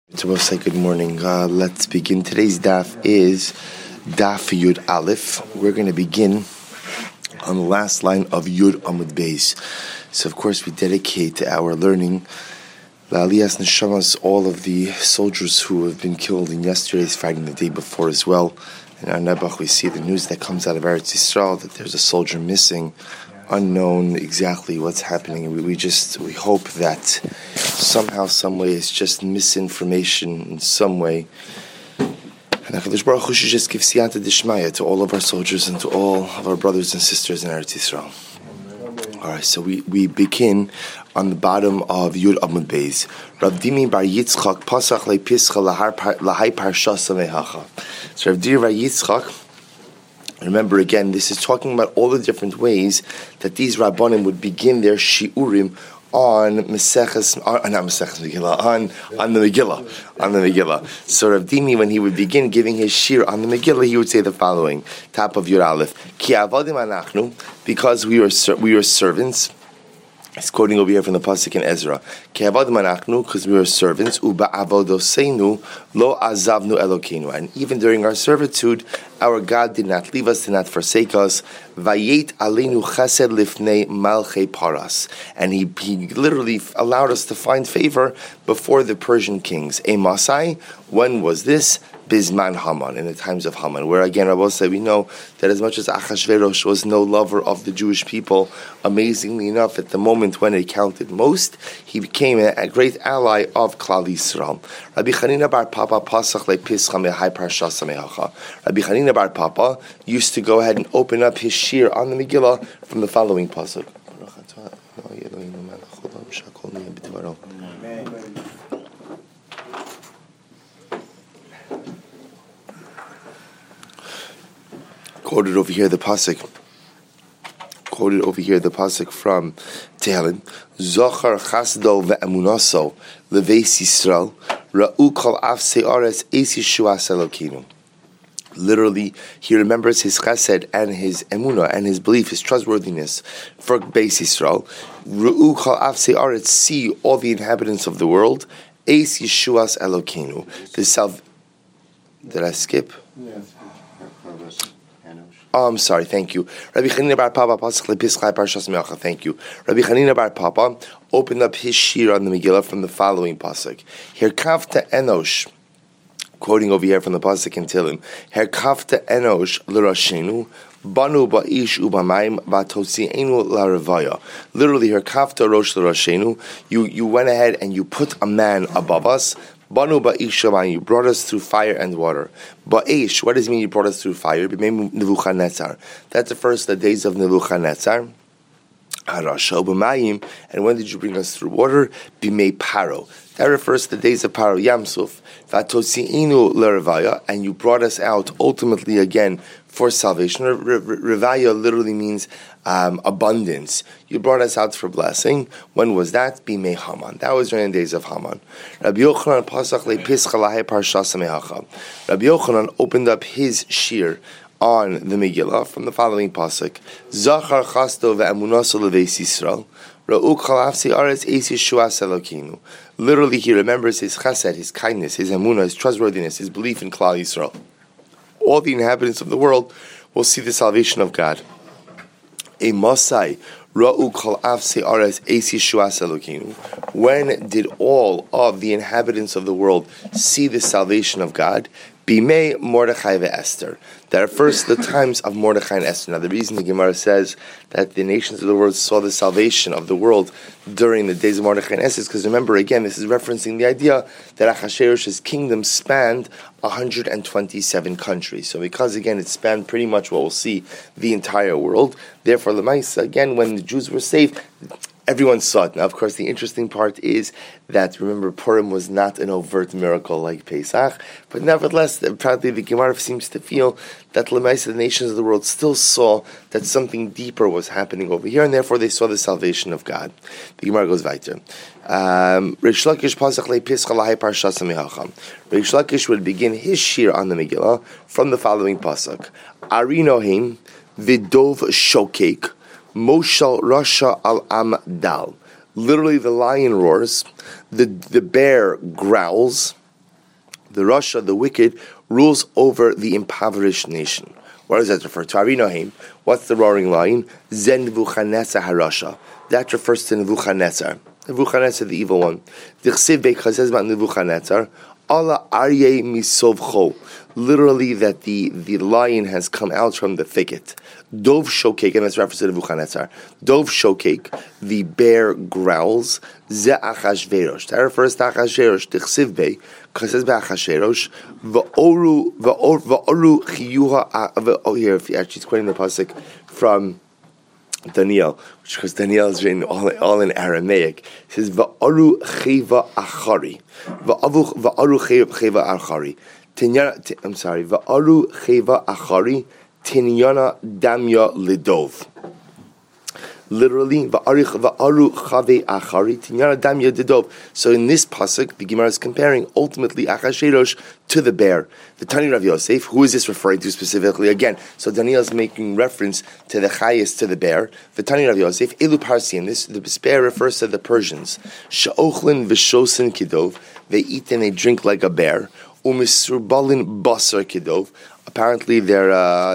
So we'll say good morning. Let's begin. Today's daf is daf Yud Aleph. We're going to begin on the last line of Yud Amud Beis. So of course we dedicate our learning La'aliyas Neshamas, all of the soldiers who have been killed in yesterday's fighting, the day before as well. In our Nebuch we see the news that comes out of Eretz Yisrael that there's a soldier missing, unknown exactly what's happening. We hope that somehow, some way, it's just misinformation in some way. And HaKadosh Baruch Hu should just give siyata d'shmaya to all of our soldiers and to all of our brothers and sisters in Eretz Yisrael. Alright, so we begin on the bottom of Yud Amud Beis. Rav Dimi bar Yitzchak pasach le'pischa lahai parsha samehacha. So Rav Dimi bar Yitzchak, remember again, this is talking about all the different ways that these Rabbanim would begin their shiurim on the Megillah. So Rav Dimi, when he would begin giving his shir on the Megillah, he would say the following: top of Yud Aleph, Ki avadim anachnu, because we are servants. He's quoting over here from the pasuk in Ezra. Ki avadim anachnu, because we are servants. Uba avodoseinu lo azavnu Elokeinu, and even during our servitude, our God did not leave us, did not forsake us. Vayet aleinu chesed lifnei malchei paras, and he literally allowed us to find favor before the Persian kings. Masai, when was this? Bizman Haman, in the times of Haman, where again Rabbi said we know that as much as Achashverosh was no lover of the Jewish people, amazingly enough, at the moment when it counted most, he became a great ally of Klal Yisrael. Rabbi Chanina bar Papa pasach le'pischa mehai parsha samehacha. Rabbi Chanina bar Papa used to go ahead and open up his shir on the Megillah from the following pasuk. Quoted over here the pasuk from Tehillim. Zochar chasdo ve'emunaso leveis Yisrael ra'u kol afsei aretz eis Yeshuas Elokeinu. Literally, he remembers his chesed and his emunah and his belief, his trustworthiness for Beis Yisrael. Ra'u kol afsei aretz, see all the inhabitants of the world, eis Yeshuas Elokeinu. Did I skip? Yes. Oh, I'm sorry, thank you. Rabbi Chanina bar Papa pasach le'pischa parsha samehacha. Thank you. Rabbi Chanina bar Papa opened up his shir on the Megillah from the following pasuk. Herkavta enosh, quoting over here from the pasuk in Tehillim. Herkavta enosh l'rashenu banu ba'ish u'bamayim v'totzienu la'revaya. Literally, herkavta rosh l'rashenu. You went ahead and you put a man above us. Banu ba'ish, you brought us through fire and water. Ba'ish, what does it mean you brought us through fire? That's the first the days of Nebuchadnezzar. And when did you bring us through water? Bimei Paro. That refers to the days of Paro Yamsuf. Vatosiinu l'revaya, and you brought us out ultimately again for salvation. Revaya literally means abundance. You brought us out for blessing. When was that? Bimei Haman. That was during the days of Haman. Rabbi Yochanan pasach le'pischa lahai parsha samehacha. Rabbi Yochanan opened up his shir on the Megillah from the following pasuk: Zachar chasto ve'emunaso leveis Yisrael ra'u kol afsei aretz eis Yeshuas Elokeinu. Literally, he remembers his chesed, his kindness, his emunah, his trustworthiness, his belief in Klal Yisrael. All the inhabitants of the world will see the salvation of God. A Masai ra'u kol afsei aretz eis Yeshuas Elokeinu. When did all of the inhabitants of the world see the salvation of God? Bimei Mordechai ve'Esther. That refers to the times of Mordechai and Esther. Now, the reason the Gemara says that the nations of the world saw the salvation of the world during the days of Mordechai and Esther is because, remember, again, this is referencing the idea that Achashverosh's kingdom spanned 127 countries. So because, again, it spanned pretty much what we'll see, the entire world, therefore, Lemaisa, again, when the Jews were saved, everyone saw it. Now, of course, the interesting part is that, remember, Purim was not an overt miracle like Pesach, but nevertheless, apparently the Gemara seems to feel that the nations of the world still saw that something deeper was happening over here, and therefore they saw the salvation of God. The Gemara goes weiter. Reish Lakish would begin his shir on the Megillah from the following pasuk: Ari Nohim v'dov shokek Moshal Rasha al Am Dal. Literally, the lion roars, the bear growls, The Rasha, the wicked, rules over the impoverished nation. What does that refer to? Arinohim. What's the roaring lion? Zen Nebuchadnezzar Harasha. That refers to Nebuchadnezzar. Nebuchadnezzar, the evil one. Dichsiv Beikha says about Nebuchadnezzar, Allah Arye Misovcho. Literally, that the lion has come out from the thicket. Dov Shokek, and that's reference to Nebuchadnezzar. Dov Shokek, the bear growls. Ze Achashverosh. That refers to Achashverosh. Dichsiv Bey, because it says by Achashverosh, V'oru Chiyuha. Oh, here, if you actually, it's quoting the pasuk from Daniel, because Daniel is written all in Aramaic. It says Va'aru Cheva Achari. Va'aru Cheva Achari. Va'aru Cheva Achari Tinyana Damya Lidov. Literally, Va'aru Chave Achari Tinyana Damya Lidov. So in this pasuk, the Gemara is comparing ultimately Achashverosh to the bear. The Tani Rav Yosef, who is this referring to specifically? Again, so Daniel is making reference to the Chayis, to the bear. The Tani Rav Yosef, Elu Parsian, the bear refers to the Persians. Sha'ochlin v'shosin kidov, they eat and they drink like a bear. Umisrubalin basar kidov, apparently they're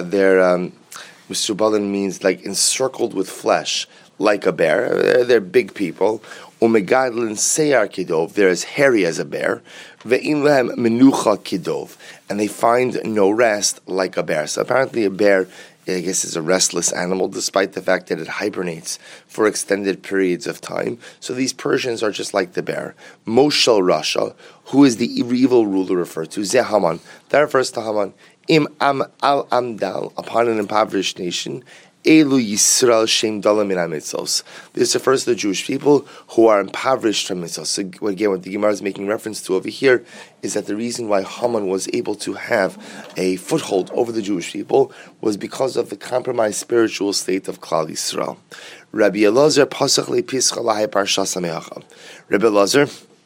Misrubalin means like encircled with flesh, like a bear. They're big people. Umegadlin seyar kidov, they're as hairy as a bear. Ve'in lehem menucha kidov, and they find no rest like a bear. So apparently a bear, I guess, is a restless animal, despite the fact that it hibernates for extended periods of time. So these Persians are just like the bear. Moshel Rasha, who is the evil ruler referred to, Zeh Haman. That refers to Haman. Im am al amdal, upon an impoverished nation. Elu Yisrael Shem Dalam Min HaMitzos. This refers to the Jewish people who are impoverished from mitzvos. So again, what the Gemara is making reference to over here is that the reason why Haman was able to have a foothold over the Jewish people was because of the compromised spiritual state of Klal Yisrael. Rabbi Elazar Pasach LePischa Lahai Parshas HaMe'acha. Rabbi Elazar,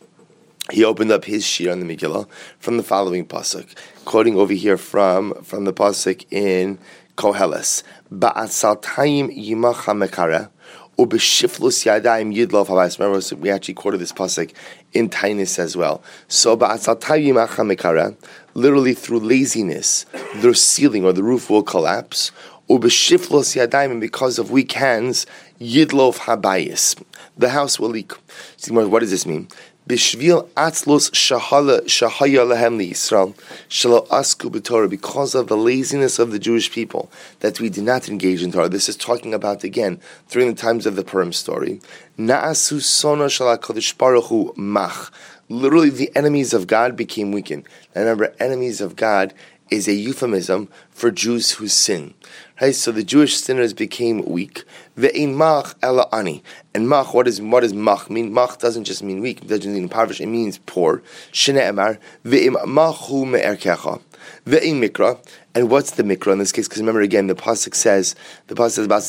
he opened up his shir on the Megillah from the following pasuk, quoting over here from the pasuk in Koheles. Ba'atzaltayim yimach hamekara ubeshiflus yadayim yidlov habayis. Remember, we actually quoted this pasuk in Tainus as well. So ba'atzaltayim yimach hamekara, literally through laziness, the ceiling or the roof will collapse. Ubeshiflus yadayim, and because of weak hands, yidlov habayis, the house will leak. See, what does this mean? Bishvil atzlos shahaya lehem liYisrael shelo asku b'Torah, because of the laziness of the Jewish people that we did not engage in Torah. This is talking about again during the times of the Purim story. Na'asu sona shel HaKadosh Baruch Hu mach. Literally, the enemies of God became weakened. Now remember, enemies of God is a euphemism for Jews who sin. Right? So the Jewish sinners became weak. Ve'in mach ela ani. And mach, what does mach mean? Mach doesn't just mean weak, it doesn't mean impoverished, it means poor. Shene emar, ve'im machu me'erkecha. Ve'im mikra. And what's the mikra in this case? Because remember again, the pasuk says about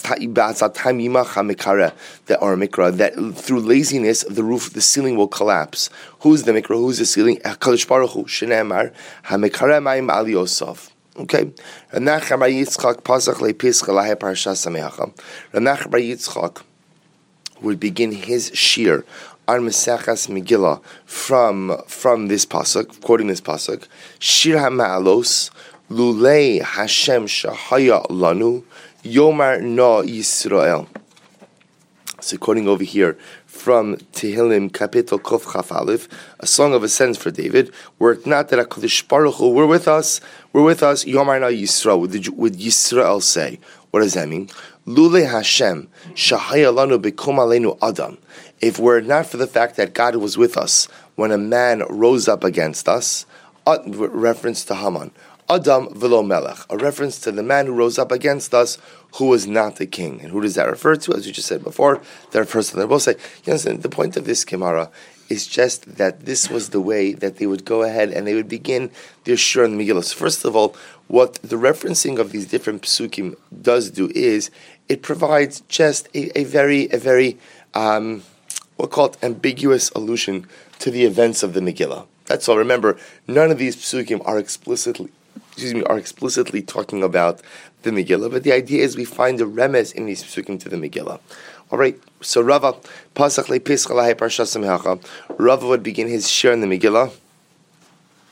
that or mikra, that through laziness the roof, the ceiling will collapse. Who's the mikra? Who's the ceiling? HaKadosh Baruch Hu. Shene emar, hamikara ma'im al Yosef. Okay. Ranach Bar Yitzchak Pasach LePischa Lahai Parshas HaMe'acha. Ranach Bar Yitzchak would begin his shir on Mesechas Megillah from this pasuk, quoting this pasuk. Shir HaMa'alos Lulei Hashem Shahaya Lanu Yomar No Yisrael. So quoting over here from Tehillim Kapitel Kof Chaf Aleph, a song of ascents for David, were it not that HaKadosh Baruch Hu were with us, Yomar Na Yisrael, would Yisrael say. What does that mean? Lule Hashem, Shahaya Lanu Bekum Aleinu Adam. If were it not for the fact that God was with us when a man rose up against us, reference to Haman, Adam velo melech, a reference to the man who rose up against us, who was not the king. And who does that refer to? As you just said before, that refers to the both say. You understand, the point of this Gemara is just that this was the way that they would go ahead and they would begin their shur in the Megillah. So first of all, what the referencing of these different psukim does do is it provides just a very we'll call it ambiguous allusion to the events of the Megillah. That's all. Remember, none of these psukim are explicitly talking about the Megillah, but the idea is we find a remez in these psukim to the Megillah. All right, so Rava, Pasach LePischa Lahai Parshas HaMe'acha, Rava would begin his shir in the Megillah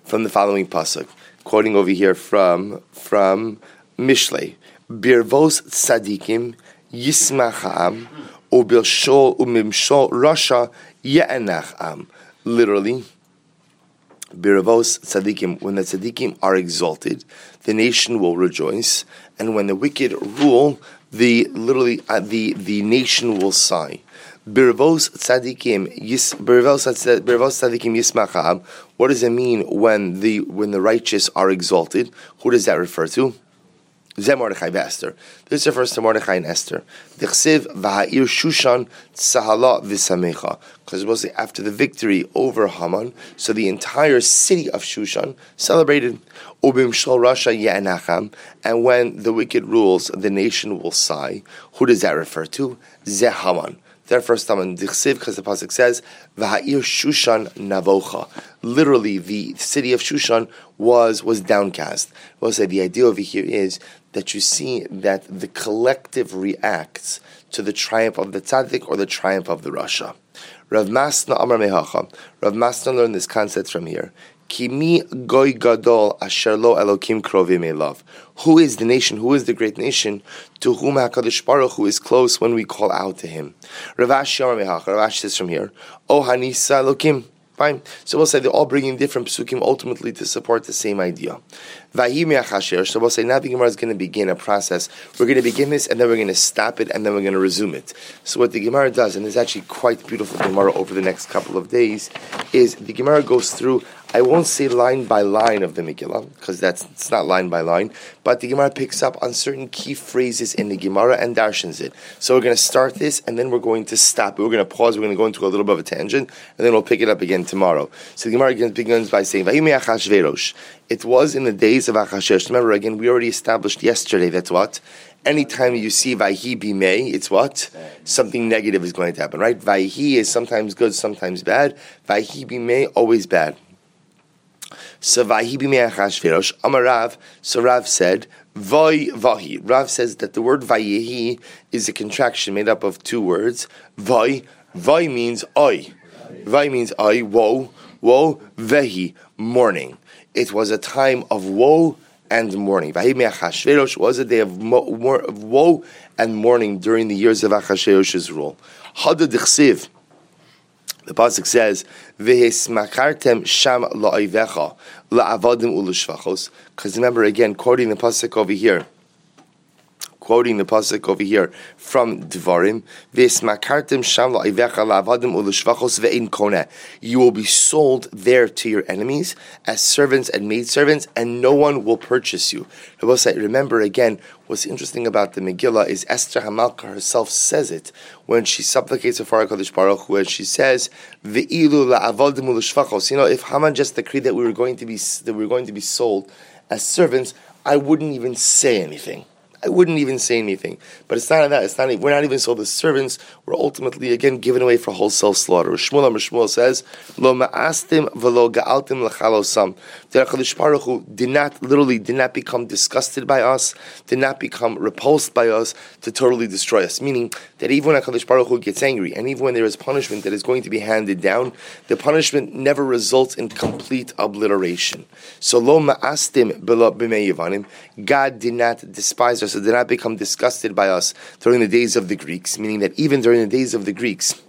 from the following pasuk, quoting over here from Mishlei. Birvos tzadikim yismach ha'am, ubilshol umimshol rasha ye'enach am. Literally, Birvos tzadikim, when the tzadikim are exalted, the nation will rejoice, and when the wicked rule, the nation will sigh. Birvos tzadikim yismach ha'am. What does it mean when the righteous are exalted? Who does that refer to? Zeh Mordechai v'Esther. This refers to Mordechai and Esther. Dichsiv v'ha'ir Shushan tzahala v'samecha. Because it was after the victory over Haman, so the entire city of Shushan celebrated. Ubim shol rasha ye'enacham. And when the wicked rules, the nation will sigh. Who does that refer to? Zeh Haman. Their first time in Dichsiv, because the pasuk says, "V'ha'ir Shushan navocha." Literally, the city of Shushan was downcast. We'll say the idea over here is that you see that the collective reacts to the triumph of the tzaddik or the triumph of the rasha. Rav Masna Amar Mehacha. Rav Masna learned this concept from here. Kimi goy gadol asher lo Elokim krovim elav. Who is the nation? Who is the great nation to whom HaKadosh Baruch Hu is close when we call out to him? Rav Ashi Amar Mehacha. Rav Ashi says from here, O Hanisa Elokim. Fine. So we'll say they're all bringing different psukim ultimately to support the same idea. So we'll say now the Gemara is going to begin a process. We're going to begin this and then we're going to stop it and then we're going to resume it. So what the Gemara does, and it's actually quite beautiful Gemara over the next couple of days, is the Gemara goes through, I won't say line by line of the Megillah, because it's not line by line, but the Gemara picks up on certain key phrases in the Gemara and darshans it. So we're going to start this, and then we're going to stop it. We're going to pause, we're going to go into a little bit of a tangent, and then we'll pick it up again tomorrow. So the Gemara begins by saying, it was in the days of Achashverosh. Remember, again, we already established yesterday that's what? Anytime you see Vayhi Bimei, it's what? Something negative is going to happen, right? Vayhi is sometimes good, sometimes bad. Vayhi Bimei, always bad. So Vayhi Bimei Achashverosh, Amar Rav, so Rav said, Voy Vahi. Rav says that the word Vayehi is a contraction made up of two words. Voy means oi. Voy means oi, woe, Vehi, mourning. It was a time of woe and mourning. Vayhi Achashverosh was a day of woe and mourning during the years of Achashverosh's rule. Hada Dichsiv. The pasuk says, "V'hismakartem sham la'ovecha la'avadim u'l'shvachos." Because remember, again, quoting the pasuk over here from Dvarim, "V'hismakartem sham la'ovecha la'avadim u'l'shvachos ve'in koneh." You will be sold there to your enemies as servants and maidservants, and no one will purchase you. Remember again. What's interesting about the Megillah is Esther Hamalka herself says it when she supplicates before HaKadosh Baruch Hu, and she says, "Ve'ilu la'avodim u'l'shvachos." If Haman just decreed that we were going to be sold as servants, I wouldn't even say anything. But it's not that. We're not even sold as servants. We're ultimately, again, given away for wholesale slaughter. Shmuel says, Lo ma'astim v'lo ga'altim l'chalosam. The HaKadosh Baruch Hu did not become disgusted by us, did not become repulsed by us to totally destroy us. Meaning that even when HaKadosh Baruch Hu gets angry, and even when there is punishment that is going to be handed down, the punishment never results in complete obliteration. So Lo ma'astim b'lo b'mei Yevanim. God did not despise us, so did not become disgusted by us during the days of the Greeks, meaning that even during the days of the Greeks,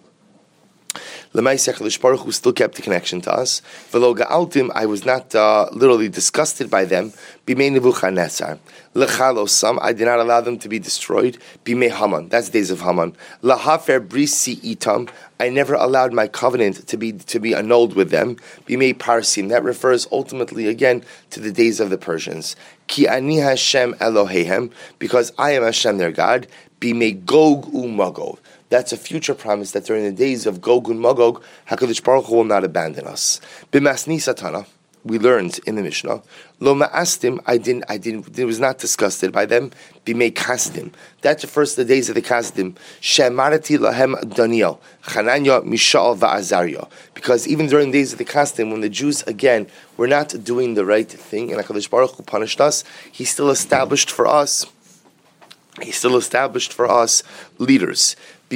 L'maiseh HaKadosh Baruch Hu still kept the connection to us. V'lo ga'altim, I was not literally disgusted by them. B'mei Nebuchadnezzar. L'chalosam, I did not allow them to be destroyed. B'mei Haman, that's days of Haman. L'hafer brisi itam, I never allowed my covenant to be annulled with them. B'mei Parsim, that refers ultimately again to the days of the Persians. Ki ani Hashem Elohehem, because I am Hashem their God. B'mei Gog u'Magog. That's a future promise that during the days of Gog and Magog, HaKadosh Baruch Hu will not abandon us. B'masni satana, we learned in the Mishnah, Lo ma'astim, I was not disgusted by them. B'mei kasdim, that refers to the days of the kasdim. She'amarati lahem Daniel, Hananya, Mishael, va'Azariah. Because even during the days of the kasdim, when the Jews again were not doing the right thing, and HaKadosh Baruch Hu punished us, He still established for us He still established for us leaders.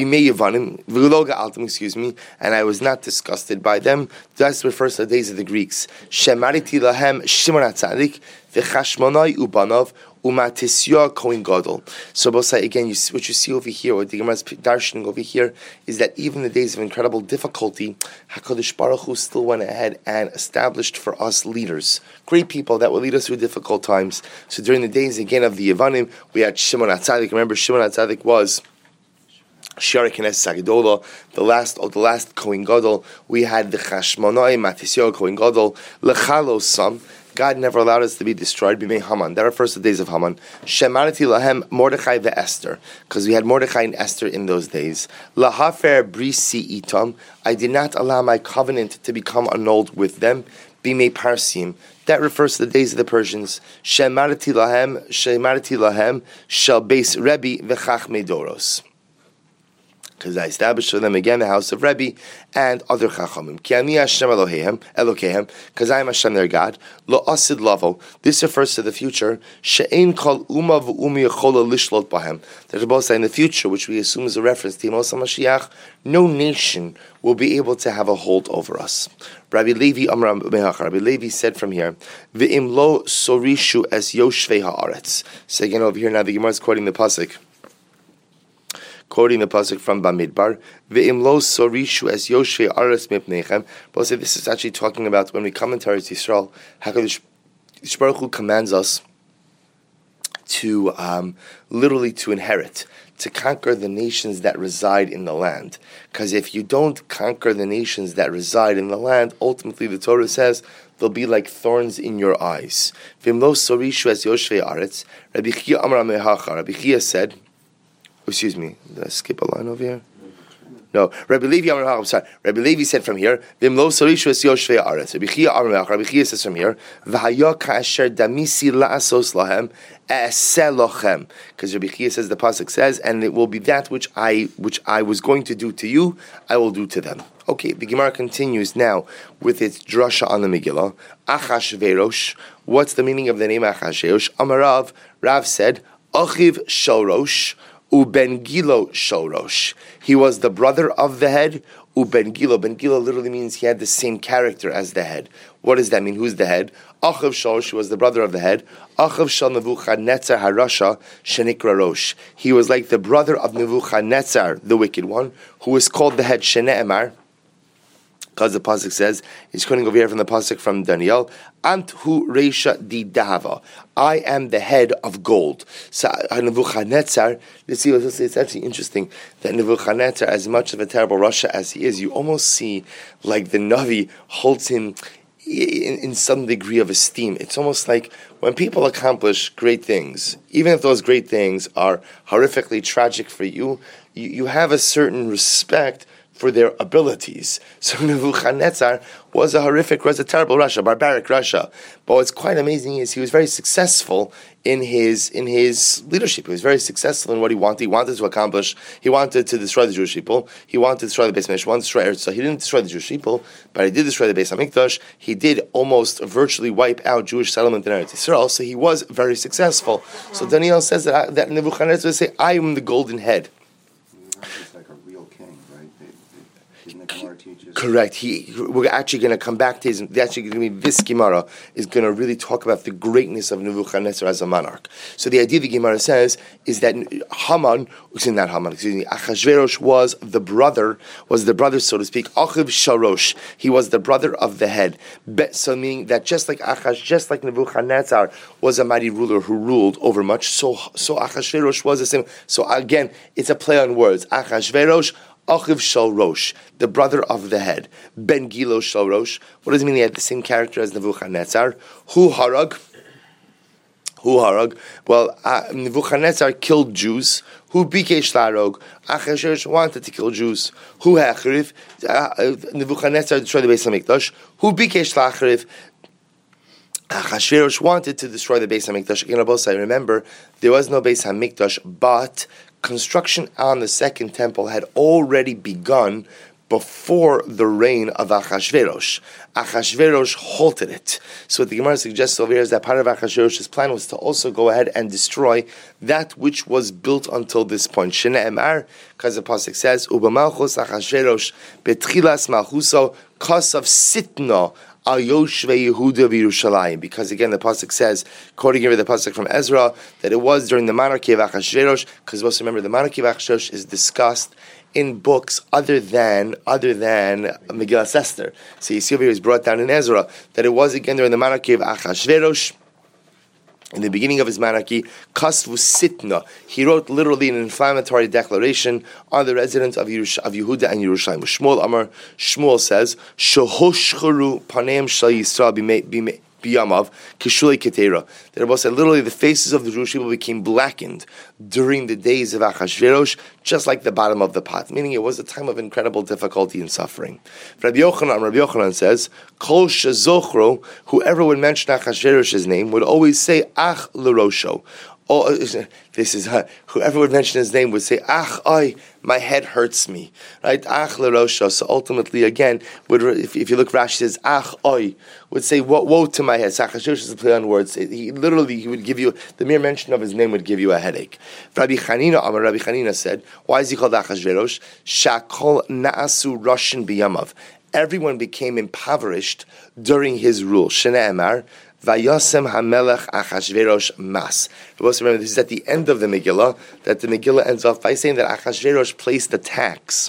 Excuse me, and I was not disgusted by them. That refers to the days of the Greeks. Shemariti lahem Shimon HaTzadik v'Chashmonai ubanav uMatisya Kohen Gadol. So both say again, what you see over here, what the Gemara is darshaning over here, is that even in the days of incredible difficulty, Hakadosh Baruch Hu still went ahead and established for us leaders, great people that will lead us through difficult times. So during the days again of the Yevanim, we had Shimon HaTzadik. Remember, Shimon HaTzadik was Shiara Knesset Sagedola, the last Kohen Gadol. We had the Chashmonai, Matisyahu Kohen Gadol, Lechalos Sam. God never allowed us to be destroyed. B'mei Haman. That refers to the days of Haman. Shemarati lahem Mordechai ve'Esther, because we had Mordechai and Esther in those days. Lahafer brisi itam. I did not allow my covenant to become annulled with them. B'mei Parsim. That refers to the days of the Persians. Shemarati lahem shel beis Rebbe v'chachmei doros. Because I established for them again the house of Rebbe and other Chachamim. Ki ani Hashem Elokehem, because I am Hashem their God. Lo asid lavo. This refers to the future. She'ein kol uma v'umi yechola lishlot bahem. That Rebbe say in the future, which we assume is a reference to Yemos HaMashiach, no nation will be able to have a hold over us. Rabbi Levi Amram Mehach. Rabbi Levi said from here, V'im lo sorishu es yoshvei haaretz. So again over here now the Gemara is quoting the pasuk. Quoting the pasuk from Bamidbar, "Ve'im lo sorishu es yoshvei aretz mipnechem." But this is actually talking about when we come into Eretz Yisrael, Hakadosh Baruch Hu commands us to literally to inherit, to conquer the nations that reside in the land. Because if you don't conquer the nations that reside in the land, ultimately the Torah says they'll be like thorns in your eyes. Ve'im lo sorishu es yoshvei aretz. Rabbi Chia Amar Mehacha. Rabbi Chia said. Excuse me, did I skip a line over here? No, Rabbi Levi I'm sorry. Rabbi Levi said from here, V'im lo sorishu es yoshvei haaretz. Rabbi Chia Amar, Rabbi Chia says from here, V'haya ka'asher damisi la'asos lahem e'aseh lochem. Because Rabbi Chia says, the pasuk says, and it will be that which I was going to do to you, I will do to them. Okay, the Gemara continues now with its drasha on the Megillah. Achashverosh. What's the meaning of the name Achashverosh? Amarav, Rav said, Achiv Shorosh. Uben Gilo Shorosh. He was the brother of the head. Uben Gilo. Ben Gilo literally means he had the same character as the head. What does that mean? Who's the head? Achav Shorosh was the brother of the head. Achav Shal Nebuchadnezzar Harasha Shenikra Rosh. He was like the brother of Nebuchadnezzar, the wicked one, who was called the head Shene'emar. Because the pasuk says, he's quoting over here from the pasuk from Daniel, Anthu Reisha di Dahava. I am the head of gold. So Nebuchadnezzar, it's actually interesting that Nebuchadnezzar, as much of a terrible Rasha as he is, you almost see like the Navi holds him in some degree of esteem. It's almost like when people accomplish great things, even if those great things are horrifically tragic for you, you have a certain respect for their abilities. So Nebuchadnezzar was a terrible Rasha, barbaric Rasha. But what's quite amazing is he was very successful in his leadership. He was very successful in what he wanted. He wanted to accomplish. He wanted to destroy the Jewish people. He wanted to destroy the Beis Hamikdash. He wanted to destroy Eretz. So he didn't destroy the Jewish people, but he did destroy the Beis Hamikdash. He did almost virtually wipe out Jewish settlement in Eretz Yisrael. So he was very successful. So Daniel says that Nebuchadnezzar would say, "I am the golden head." Correct. We're actually going to come back to this Gemara is going to really talk about the greatness of Nebuchadnezzar as a monarch. So the idea the Gemara says is that Achashverosh was the brother, so to speak, Achiv Shorosh. He was the brother of the head. So meaning that just like Nebuchadnezzar was a mighty ruler who ruled over much, so Achashverosh was the same. So again, it's a play on words. Achashverosh, Achiv Shorosh, the brother of the head. Ben Gilo Shorosh. What does it mean he had the same character as Nebuchadnezzar? Hu Harag. Well, Nebuchadnezzar killed Jews. Hu Bikesh Larog. Achashverosh wanted to kill Jews. Hu Hachriv. Nebuchadnezzar destroyed the Beis Hamikdash. Hu Bikesh Lachriv. Achashverosh wanted to destroy the Beis Hamikdash. Again, I remember there was no Beis Hamikdash, but construction on the second temple had already begun before the reign of Achashverosh. Achashverosh halted it. So what the Gemara suggests over here is that part of Achashverosh's plan was to also go ahead and destroy that which was built until this point. Shene Emar, because the pasuk says, "Ubamalchus Achashverosh betchilas malchuso kasav sitna al Yoshvei Yehuda v'Yerushalayim." Because again, the pasuk says, quoting here the pasuk from Ezra, that it was during the monarchy of Achashverosh. Because most remember, the monarchy of Achashverosh is discussed in books other than Megillas Esther. So you see over here is brought down in Ezra that it was again during the monarchy of Achashverosh. In the beginning of his monarchy, Kasvu Sitna, he wrote literally an inflammatory declaration on the residents of Yehuda and Yerushalayim. Shmuel Amar, Shmuel says, Shehoshcharu paneim shal Yisrael biyamav kishulei ketera. The Rebbe said literally the faces of the Jewish people became blackened during the days of Achashverosh, just like the bottom of the pot. Meaning it was a time of incredible difficulty and suffering. Rabbi Yochanan says, Kol shezochro, whoever would mention Achashverosh's name would always say Ach l'rosho. Whoever would mention his name would say, Ach, my head hurts me. Right? Ach l'rosho. So ultimately, again, if you look, Rashi says, Ach, would say, woe to my head. So Achashverosh is a play on words. He would give you, the mere mention of his name would give you a headache. Rabbi Chanina said, why is he called Achashverosh? Shakol na'asu Russian biyamav. Everyone became impoverished during his rule. Shene Emar, Vayasem HaMelech Achashverosh Mas. Remember, this is at the end of the Megillah, that the Megillah ends off by saying that Achashverosh placed a tax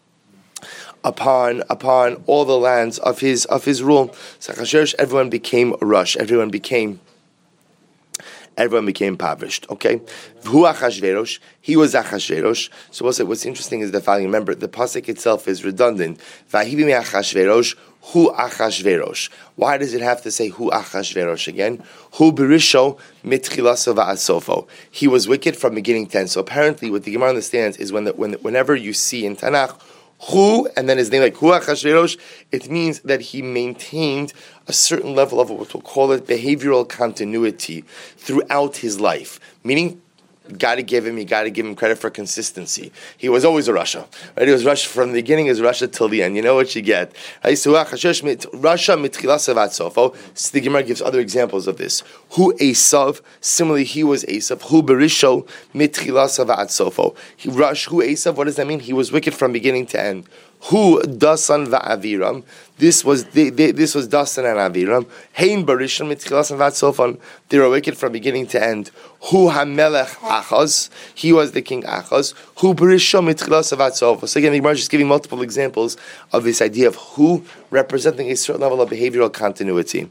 upon all the lands of his rule. So Achashverosh, everyone became rush. Everyone became impoverished. Okay, Hu Achashverosh, he was Achashverosh. So what's interesting is the following. Remember, the pasuk itself is redundant. Vahivi me Achashverosh, Hu Achashverosh. Why does it have to say Hu Achashverosh again? Hu Berisho mitchilaso va'asofo. He was wicked from beginning to end. So apparently, what the Gemara understands is whenever you see in Tanakh Hu and then his name like Hu Achashverosh, it means that he maintained a certain level of what we'll call it behavioral continuity throughout his life. Meaning, you got to give him credit for consistency. He was always a Rasha. Right? He was Rasha from the beginning, is Rasha till the end. You know what you get. Right? So Rasha mitchilasav atzofo. The Gemara gives other examples of this. Hu Esav, similarly he was Esav. Hu Berisho mitchilasav atzofo. Hu Esav, what does that mean? He was wicked from beginning to end. Hu Dasan va'aviram. This was Dasan and Aviram. Hein Barishon mitchilas and vatzofon. They were wicked from beginning to end. Hu Hamelech Achaz. He was the king Achaz. Hu Barishon mitchilas and vatzofon. So again, the Gemara is just giving multiple examples of this idea of who representing a certain level of behavioral continuity.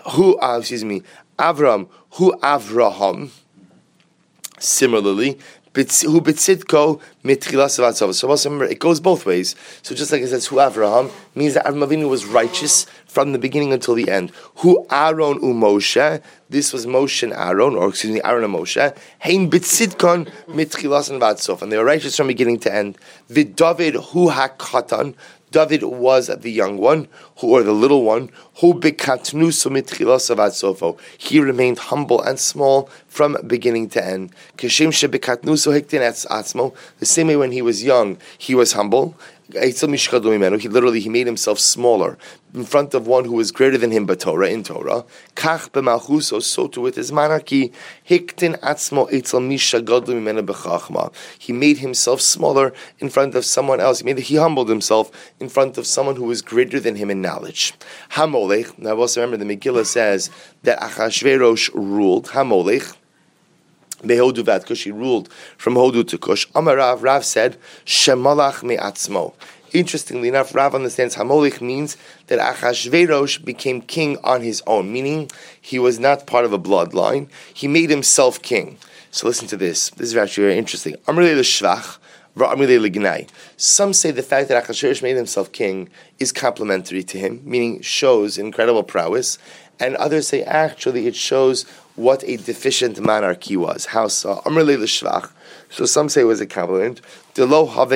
Avram. Hu Avraham. Similarly, who betzidko mitchilas v'atzov. So also remember, it goes both ways. So just like it says, who Avraham means that Avraham Avinu was righteous from the beginning until the end. Who Aaron u'Moshe, this was Moshe and Aaron, Aaron and Moshe. Hein betzidkon mitchilas v'atzov, and they were righteous from beginning to end. V'David hu hakatan. David was the young one, or the little one, who he remained humble and small from beginning to end. The same way when he was young, he was humble. He made himself smaller in front of one who was greater than him in Torah. So too with his monarchy, he made himself smaller in front of someone else. He humbled himself in front of someone who was greater than him in knowledge. Hamolech. Now also remember the Megillah says that Achashverosh ruled. Hamolech. Behodu vat Kush, he ruled from Hodu to Kush. Amar Rav said, Shemalach me'atzmo. Interestingly enough, Rav understands Hamolich means that Achashverosh became king on his own, meaning he was not part of a bloodline. He made himself king. So listen to this. This is actually very interesting. Amrei l'shvach, v'amrei l'gnai. Some say the fact that Achashverosh made himself king is complimentary to him, meaning shows incredible prowess. And others say actually it shows what a deficient monarch he was. How so? Amrei l'shvach. So some say it was a compliment. Because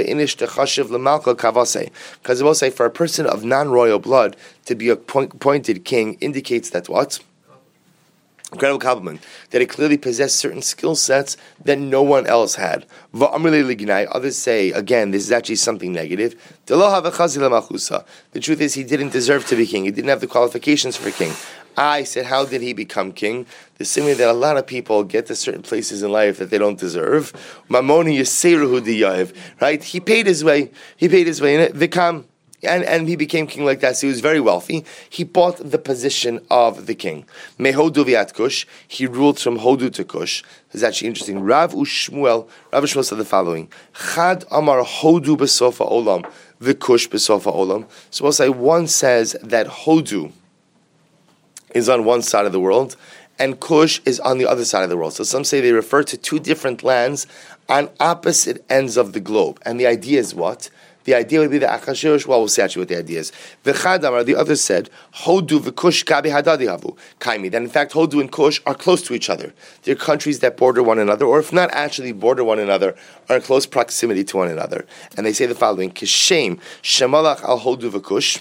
it will say for a person of non-royal blood to be appointed king indicates that what? Incredible compliment that he clearly possessed certain skill sets that no one else had. Others say, again, this is actually something negative. The truth is, he didn't deserve to be king. He didn't have the qualifications for king. I said, how did he become king? The same way that a lot of people get to certain places in life that they don't deserve. Mamoni Yiseiruhu Diyav, right? He paid his way. He paid his way in it. Vikam. And he became king like that, so he was very wealthy. He bought the position of the king. Mehodu v'at Kush, he ruled from Hodu to Kush. It's actually interesting. Rav Shmuel said the following: Chad Amar Hodu b'sofa olam, v'Kush b'sofa olam. So we'll say one says that Hodu is on one side of the world, and Kush is on the other side of the world. So some say they refer to two different lands on opposite ends of the globe. And the idea is what? The idea would be the Achashverosh. Well, we'll see actually what the idea is. V'chadamar, the other said, Hodu v'Kush kabi hadadi havu kaimi. That in fact, Hodu and Kush are close to each other. They're countries that border one another, or if not actually border one another, are in close proximity to one another. And they say the following: Kishem shemalach al Hodu v'Kush.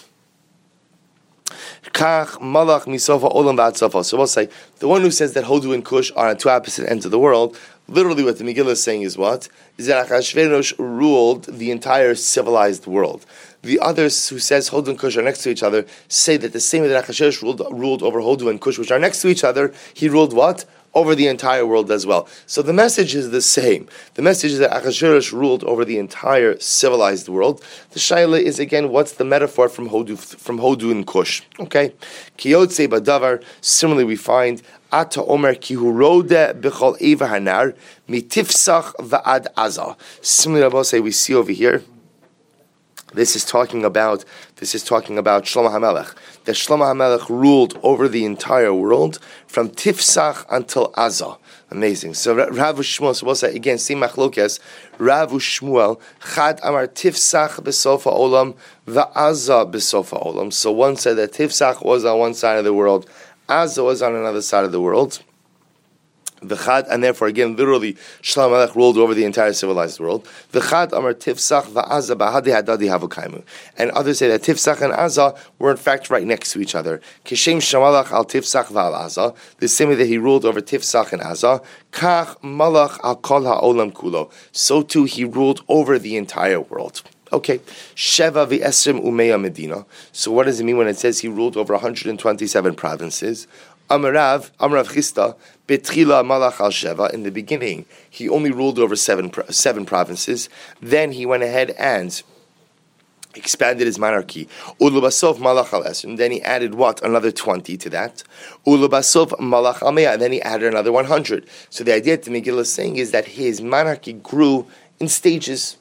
Kach malach misofa olam v'atsofa. So we'll say the one who says that Hodu and Kush are on two opposite ends of the world. Literally, what the Megillah is saying is what? Is that Achashverosh ruled the entire civilized world. The others who says Hodu and Kush are next to each other say that the same way that Achashverosh ruled over Hodu and Kush, which are next to each other, he ruled what? Over the entire world as well. So the message is the same. The message is that Achashverosh ruled over the entire civilized world. The shaila is again, what's the metaphor from Hodu and Kush? Okay. Kiyotze badavar. Similarly, we find Ata Omer ki hu rode b'chol eva hanar mitifsach va'ad azah. Similarly, Rabbi say we see over here. This is talking about Shlomo HaMelech. That Shlomo HaMelech ruled over the entire world from Tifsach until Azah. Amazing. So Rav Shmuel, so we'll say again, same machlokes. Rav Shmuel, Chad Amar Tifsach b'sofa olam va'Azah b'sofa olam. So one said that Tifsach was on one side of the world, Azah was on another side of the world. V'chad, and therefore again, literally, Shlomo Melech ruled over the entire civilized world. V'chad Amar Tifsach va'Azah b'hadi hadadi havukaimu. And others say that Tifsach and Azah were in fact right next to each other. Kishem shamalach al Tifsach v'al Azah. The same way that he ruled over Tifsach and Azah. Kach malach al kol ha'olam kulo. So too he ruled over the entire world. Okay, Sheva v'esrim umeya Medina. So what does it mean when it says he ruled over 127 provinces? Amarav Chista, Betrila Malach al Sheva. In the beginning, he only ruled over seven provinces. Then he went ahead and expanded his monarchy. Ulubasov Malach al Esrim. Then he added what? Another 20 to that. Ulubasov Malach al Mea. Then he added another 100. So the idea that the Megillah is saying is that his monarchy grew in stages.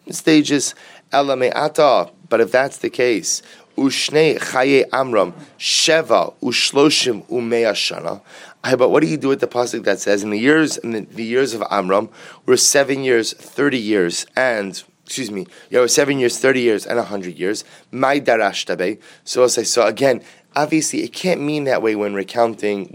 Ela me'ata. But if that's the case, Ushnei Chaye Amram Sheva Ushloshim Umeya Shana. But what do you do with the pasuk that says in the years of Amram were 7 years, 30 years, and 7 years, 30 years, and 100 years. My darash tabe. So I'll say. So again, obviously, it can't mean that way when recounting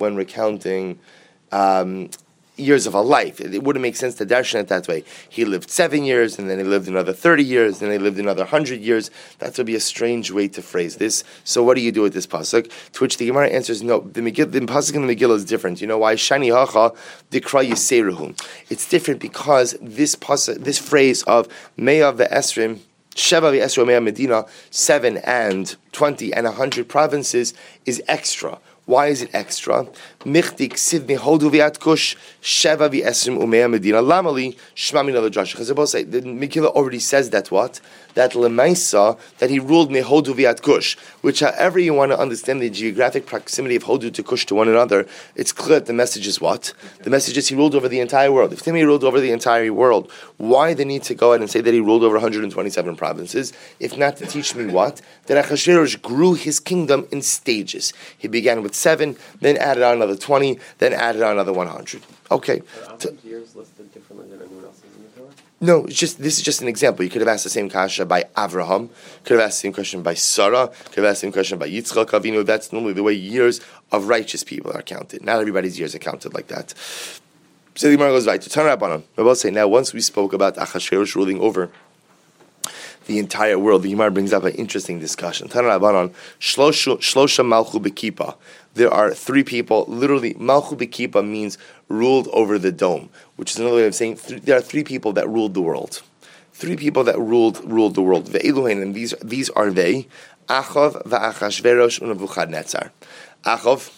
years of a life. It wouldn't make sense to darshan it that way. He lived 7 years, and then he lived another 30 years, and then he lived another 100 years. That would be a strange way to phrase this. So what do you do with this pasuk? To which the Gemara answers, no, the pasuk in the Megillah is different. You know why? Shani hacha dikra yiseruhum. It's different because this pasuk, this phrase of Me'ah ve'esrim, Sheva ve'esrim Me'ah Medina, 7 and 20 and 100 provinces is extra. Why is it extra? Michtik sidni hodu v'at kush sheva v'esrim umeya medina lamali shma min aladrash. Because the Megillah already says that what? That lemaisa, that he ruled mehodu v'at kush. Which, however you want to understand the geographic proximity of Hodu to Kush to one another, it's clear that the message is what? The message is he ruled over the entire world. If Timmy ruled over the entire world, why the need to go ahead and say that he ruled over 127 provinces? If not to teach me what? That Achashverosh grew his kingdom in stages. He began with 7, then added on another 20, then added on another 100. Okay. Are years listed differently than everyone else's in the Torah? No, this is just an example. You could have asked the same kasha by Avraham, could have asked the same question by Sarah, could have asked the same question by Yitzchak Avinu. That's normally the way years of righteous people are counted. Not everybody's years are counted like that. So the Gemara goes right to Tanra Rabbanan. I will say now, once we spoke about Achashverosh ruling over the entire world, the Gemara brings up an interesting discussion. Shlosha Malchu Bekipa. There are three people, literally, Malchu Bekipa means ruled over the dome, which is another way of saying there are three people that ruled the world. Three people that ruled the world. Ve'eluhen, and these are they, Achav, Va'achashverosh, and Nebuchadnezzar. Achav,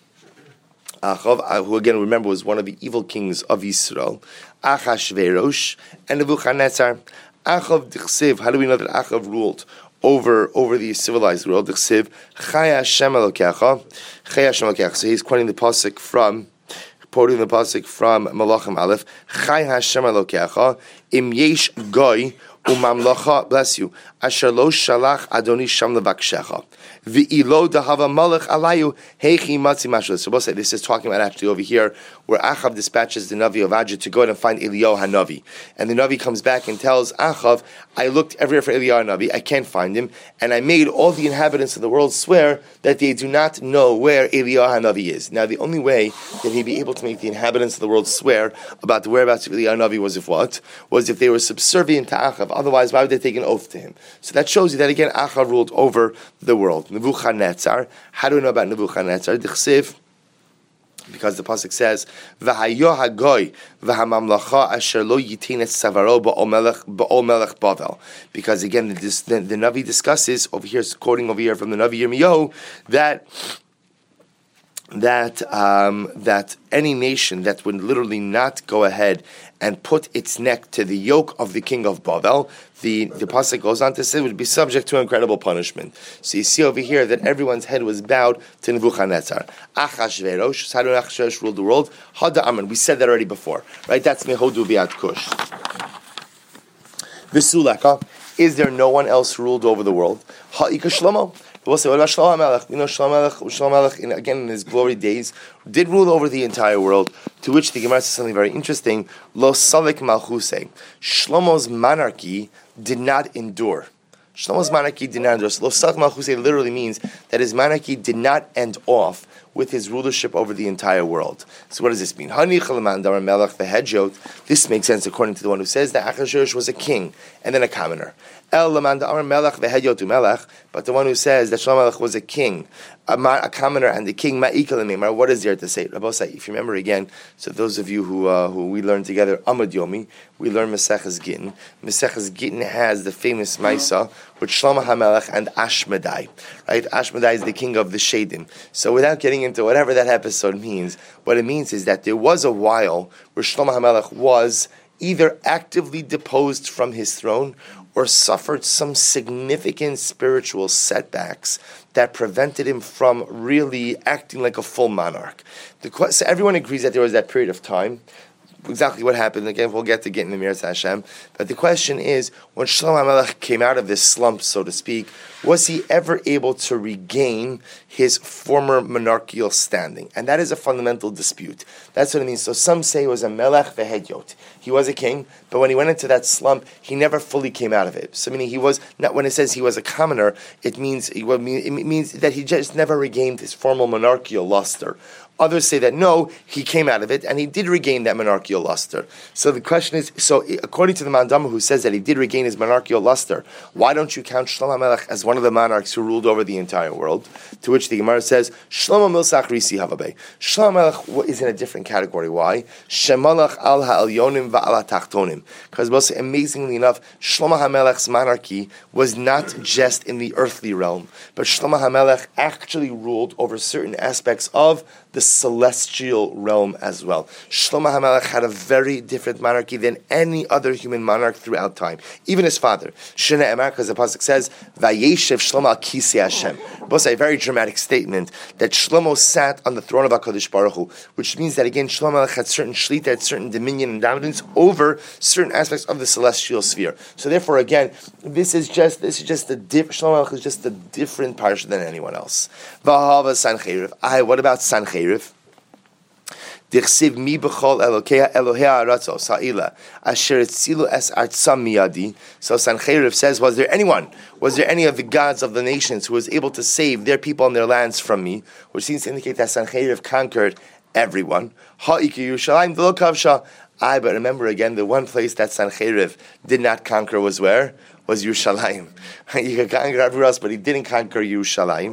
who again, remember, was one of the evil kings of Israel. Achashverosh and Nebuchadnezzar. Achav Dichsiv, how do we know that Achav ruled over the civilized world? Dichsiv, Chaya Hashem Elokecha. Chaya Hashem Elokecha. So he's quoting the pasuk from Malachim Aleph. Chaya Hashem Elokecha. Im yesh goy umamlacha, bless you, asher lo shalach Adoni sham levakshecha. V'ilo dahava malach alayu heichi matzi mashal. So we'll say this is talking about actually over here where Achav dispatches the Navi of Ajah to go and find Eliyahu HaNavi. And the Navi comes back and tells Achav, I looked everywhere for Eliyahu HaNavi, I can't find him, and I made all the inhabitants of the world swear that they do not know where Eliyahu HaNavi is. Now the only way that he'd be able to make the inhabitants of the world swear about the whereabouts of Eliyahu HaNavi was if they were subservient to Achav. Otherwise, why would they take an oath to him? So that shows you that again Achav ruled over the world. Nebuchadnezzar. How do we know about Nebuchadnezzar? Dichsiv, because the pasuk says, "V'hayo hagoy v'hamamlacha asher lo yitin et savaro ba'ol melech Bavel." Because again, the Navi discusses over here, quoting over here from the Navi Yirmiyahu, that any nation that would literally not go ahead and put its neck to the yoke of the king of Bavel, the pasuk goes on to say would be subject to incredible punishment. So you see over here that everyone's head was bowed to Nebuchadnezzar. Achashverosh, how did Achashverosh rule the world? Hada Aman, we said that already before, right? That's Mehodu Biat Kush. V'suleka, is there no one else ruled over the world? Ha'ika Shlomo. We'll say, what about Shlomo HaMelech? You know, Shlomo HaMelech, again in his glory days, did rule over the entire world, to which the Gemara says something very interesting. Lo Salik Malchuse. Shlomo's monarchy did not endure. Shlomo's monarchy did not endure. So Lo Salik Malchuse literally means that his monarchy did not end off with his rulership over the entire world. So what does this mean? This makes sense according to the one who says that Achashverosh was a king and then a commoner. But the one who says that Shlomo HaMelech was a king, a commoner and the king, what is there to say? Rabbi Say, if you remember again, so those of you who we learned together, Amad Yomi, we learned Maseches Gittin. Maseches Gittin has the famous Maisa with Shlomo HaMelech and Ashmedai. Right? Ashmedai is the king of the Shadim. So without getting into whatever that episode means, what it means is that there was a while where Shlomo HaMelech was either actively deposed from his throne or suffered some significant spiritual setbacks that prevented him from really acting like a full monarch. So everyone agrees that there was that period of time. Exactly what happened, again, we'll get in the Miras Hashem. But the question is, when Shlomo HaMelech came out of this slump, so to speak, was he ever able to regain his former monarchical standing? And that is a fundamental dispute. That's what it means. So some say it was a melech v'hedyot. He was a king, but when he went into that slump, he never fully came out of it. So meaning he was, not when it says he was a commoner, it means that he just never regained his formal monarchical luster. Others say that no, he came out of it and he did regain that monarchical luster. So the question is, so according to the Mandama who says that he did regain his monarchical luster, why don't you count Shlomo HaMelech as one of the monarchs who ruled over the entire world? To which the Gemara says, Shlomo Milsach Risi Havabe. Shlomo HaMelech is in a different category. Why? Shemalach al ha'elyonim va'al ha'tachtonim. Because amazingly enough, Shlomo HaMelech's monarchy was not just in the earthly realm, but Shlomo HaMelech actually ruled over certain aspects of the celestial realm as well. Shlomo HaMelech had a very different monarchy than any other human monarch throughout time. Even his father. Shene Emar, because the pasuk says, Vayeshev Shlomo al Kisei Hashem. Both a very dramatic statement that Shlomo sat on the throne of HaKadosh Baruch Hu, which means that again, Shlomo HaMelech had certain shlita, had certain dominion and dominance over certain aspects of the celestial sphere. So therefore, again, Shlomo HaMelech is just a different parsha than anyone else. V'ahava Sancheriv. What about Sancheriv? Dichsiv mi b'chol Elohea aratzos ha'ila asher etzilu es artzam miyadi. So Sancheriv says, was there any of the gods of the nations who was able to save their people and their lands from me? Which seems to indicate that Sancheriv conquered everyone. Ha'ika Yerushalayim v'lo kavsha. But remember again, the one place that Sancheriv did not conquer was where? Was Yerushalayim. He could conquer everywhere else, but he didn't conquer Yerushalayim.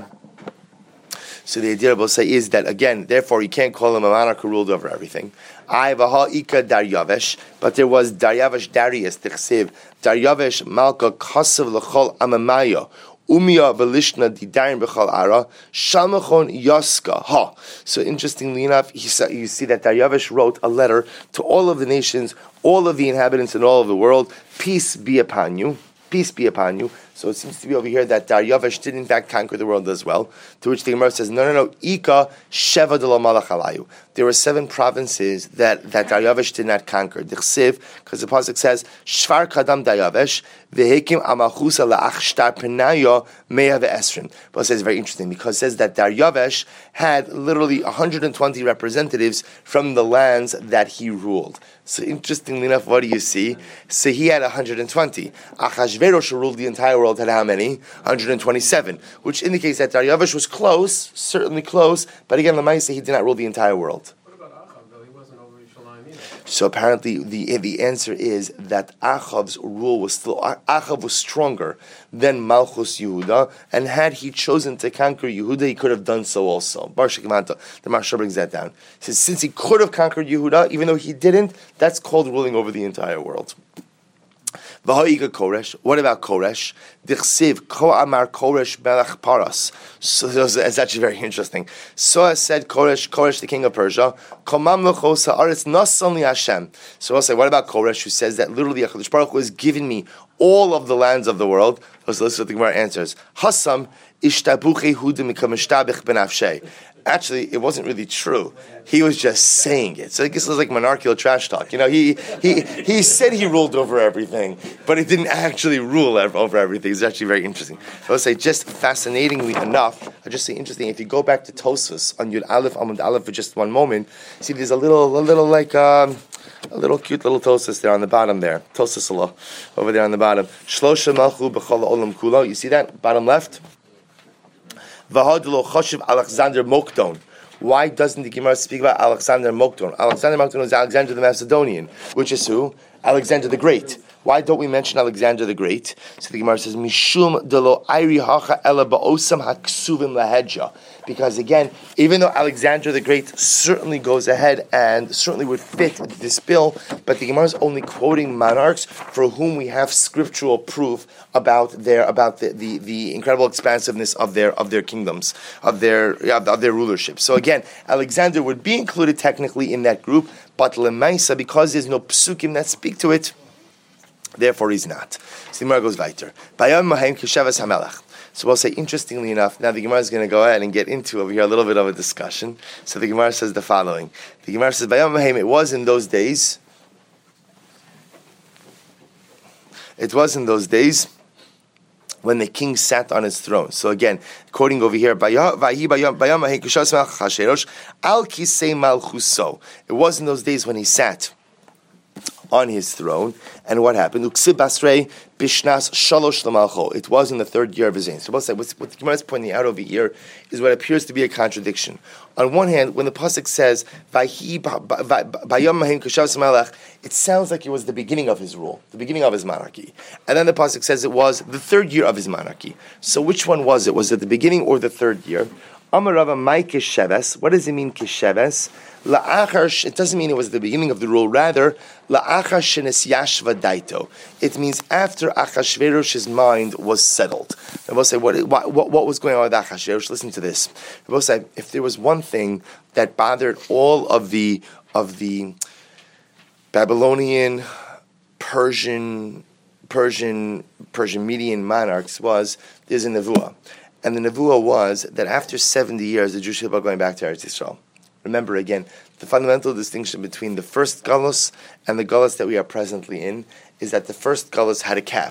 So the idea of say is that again, therefore, you can't call him a monarch who ruled over everything. But there was Daryavesh Darius Tichsiv Daryavesh Malka Kasav L'chol Amamaya Umia Velishna Didarim B'chal Ara Shalmachon Yaska Ha. So interestingly enough, you see that Daryavesh wrote a letter to all of the nations, all of the inhabitants in all of the world. Peace be upon you. Peace be upon you. So it seems to be over here that Daryavesh did in fact conquer the world as well. To which the Gemara says, no. Ika Sheva de la Malach Alayu. There were 7 provinces that Daryavesh did not conquer. Dichsiv, because the pasuk says, Shvar Kadam Daryavesh vehekim amachusa la'ach shtar penaya meya ve'esrin. But it says very interesting because it says that Daryavesh had literally 120 representatives from the lands that he ruled. So interestingly enough, what do you see? So he had 120. Achashverosh, who ruled the entire world, had how many? 127, which indicates that Daryavesh was close, certainly close, but again, Lamaisa, he did not rule the entire world. What about Achav, though? He wasn't over Yerushalayim either. So apparently, the answer is that Achav's rule was still, Achav was stronger than Malchus Yehuda, and had he chosen to conquer Yehuda, he could have done so also. Bar Shekimanta, the Maharsha brings that down. He says, since he could have conquered Yehuda, even though he didn't, that's called ruling over the entire world. V'ha'iga Koresh. What about Koresh? Dichsiv ko amar Koresh melech Paras. So it's actually very interesting. So said Koresh the king of Persia, Komam lechos ha'aretz nasan li Hashem. So I'll say, what about Koresh, who says that literally HaKadosh Baruch Hu has given me all of the lands of the world? Let's listen to what the Gemara answers. Hasam ishtabuch Yehudim mikamishtabich benafshei. Actually, it wasn't really true. He was just saying it. So I guess it was like monarchical trash talk. You know, he said he ruled over everything, but he didn't actually rule over everything. It's actually very interesting. I would say, just fascinatingly enough, I'll just say interesting, if you go back to Tosfos on Yud Aleph, Amud Aleph for just one moment, see there's a little cute little Tosfos there on the bottom there. Tosfos Allah, over there on the bottom. Shlosha Malchu B'chol Olam Kulo. You see that? Bottom left? V'hadlo Choshev Alexander Mokdon. Why doesn't the Gemara speak about Alexander Mokdon? Alexander Mokdon was Alexander the Macedonian, which is who? Alexander the Great. Why don't we mention Alexander the Great? So the Gemara says, Mishum de lo airi hacha ela ba'osam haksuvim lahedja. Because again, even though Alexander the Great certainly goes ahead and certainly would fit this bill, but the Gemara is only quoting monarchs for whom we have scriptural proof about the incredible expansiveness of their kingdoms, of their rulership. So again, Alexander would be included technically in that group, but lemaisa, because there's no psukim that speak to it, therefore he's not. So the Gemara goes weiter. Bayam Mahem Kishevas Hamelach. So we'll say, interestingly enough, now the Gemara is going to go ahead and get into over here a little bit of a discussion. So the Gemara says the following. The Gemara says, Bayam Mahem, it was in those days when the king sat on his throne. So again, quoting over here, it was in those days when he sat on his throne, and what happened? It was in the 3rd year of his reign. So what the Gemara is pointing out over here is what appears to be a contradiction. On one hand, when the pasuk says it sounds like it was the beginning of his rule, the beginning of his monarchy, and then the pasuk says it was the 3rd year of his monarchy. So which one was it? Was it the beginning or the 3rd year? Amar Rava, my kisheves. What does it mean kisheves? It doesn't mean it was the beginning of the rule. Rather, it means after Achashverosh's mind was settled. And we'll say, what was going on with Achashverosh? Listen to this. We'll say, if there was one thing that bothered all of the Babylonian, Persian, Median monarchs, was there's a nevuah. And the nevuah was that after 70 years, the Jewish people are going back to Eretz Yisrael. Remember again, the fundamental distinction between the first galus and the galus that we are presently in is that the first galus had a cap.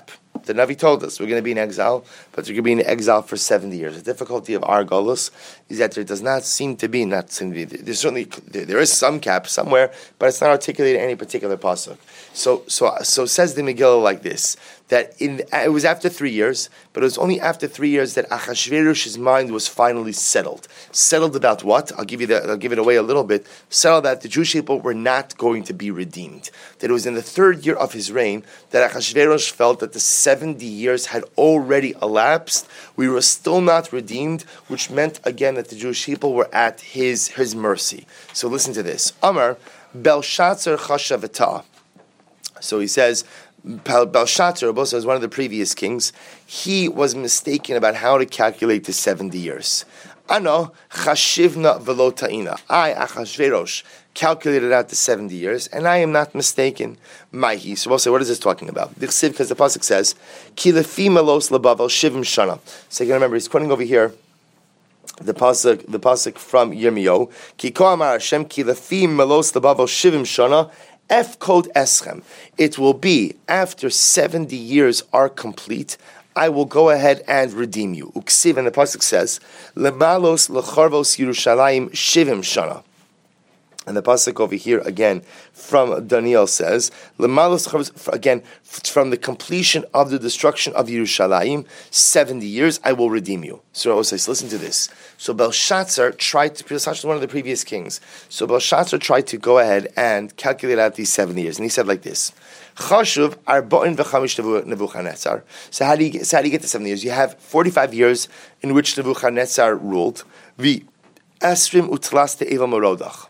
The Navi told us we're going to be in exile, but we're going to be in exile for 70 years. The difficulty of our Golus is that there does not seem to be, there's certainly, there is some cap somewhere, but it's not articulated in any particular pasuk. So says the Megillah like this, that it was after 3 years, but it was only after 3 years that Achashverosh's mind was finally settled. Settled about what? I'll give it away a little bit. Settled that the Jewish people were not going to be redeemed. That it was in the 3rd year of his reign that Achashverosh felt that the 70 years had already elapsed. We were still not redeemed, which meant again that the Jewish people were at his mercy. So listen to this. Amar Belshazzar Chashavata. So he says, Belshazzar, was one of the previous kings. He was mistaken about how to calculate the 70 years. Ano chashivna velo ta'ina. I, Achashverosh, calculated out the 70 years, and I am not mistaken. Maihi. So we'll say, what is this talking about? Because the pasuk says, Ki lefi melos lebavel shivim shana. So you can remember, he's quoting over here the pasuk from Yirmiyahu. Ki ko amar Hashem ki lefi melos lebavel shivim shana. F code eschem. It will be after 70 years are complete, I will go ahead and redeem you. Uksiv, and the pasuk says, Lemalos lecharvos Yerushalayim shivim shana. And the pasuk over here again from Daniel says, Lemalos again from the completion of the destruction of Yerushalayim, 70 years I will redeem you. So says, listen to this. So Belshazzar tried to, Belshazzar was one of the previous kings. So Belshazzar tried to go ahead and calculate out these 70 years, and he said like this. Chashuv arba'in v'chamish Nebuchadnezzar. So how do you get to 70 years? You have 45 years in which Nebuchadnezzar ruled. Vi esrim utlas te'eva merodach.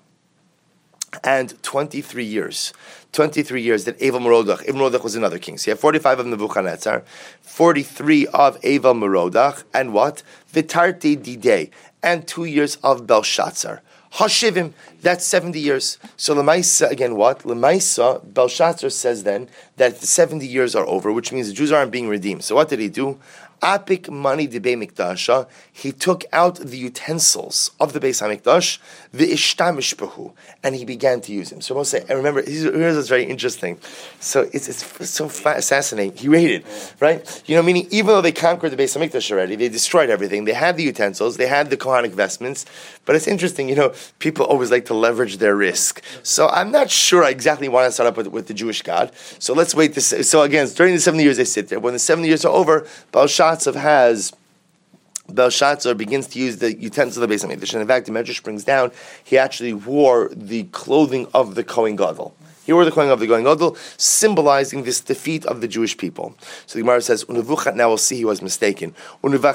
And 23 years that Evel Merodach was another king. So you have 45 of Nebuchadnezzar, 43 of Evel Merodach, and what? Vitarte Didei, and 2 years of Belshazzar. Hashivim, that's 70 years. So Lemaisa, again what? Lemaisa, Belshazzar says then that the 70 years are over, which means the Jews aren't being redeemed. So what did he do? Apik mani de Beis Mikdasha. He took out the utensils of the Beis Hamikdash, the ishtamish behu, and he began to use them. So I must say, I remember, here's what's very interesting. So it's so fascinating. He waited, right? Meaning even though they conquered the Beis Hamikdash already, they destroyed everything. They had the utensils, they had the Kohanic vestments. But it's interesting, people always like to leverage their risk. So I'm not sure I exactly want to start up with the Jewish God. So let's wait to see. So again, during the 70 years they sit there. When the 70 years are over, Belshazzar begins to use the utensils of the Beis Hamikdash. And in fact, the Medrash brings down, he actually wore the clothing of the Kohen Gadol. He wore the clothing of the Kohen Gadol, symbolizing this defeat of the Jewish people. So the Gemara says, now we'll see he was mistaken. And I will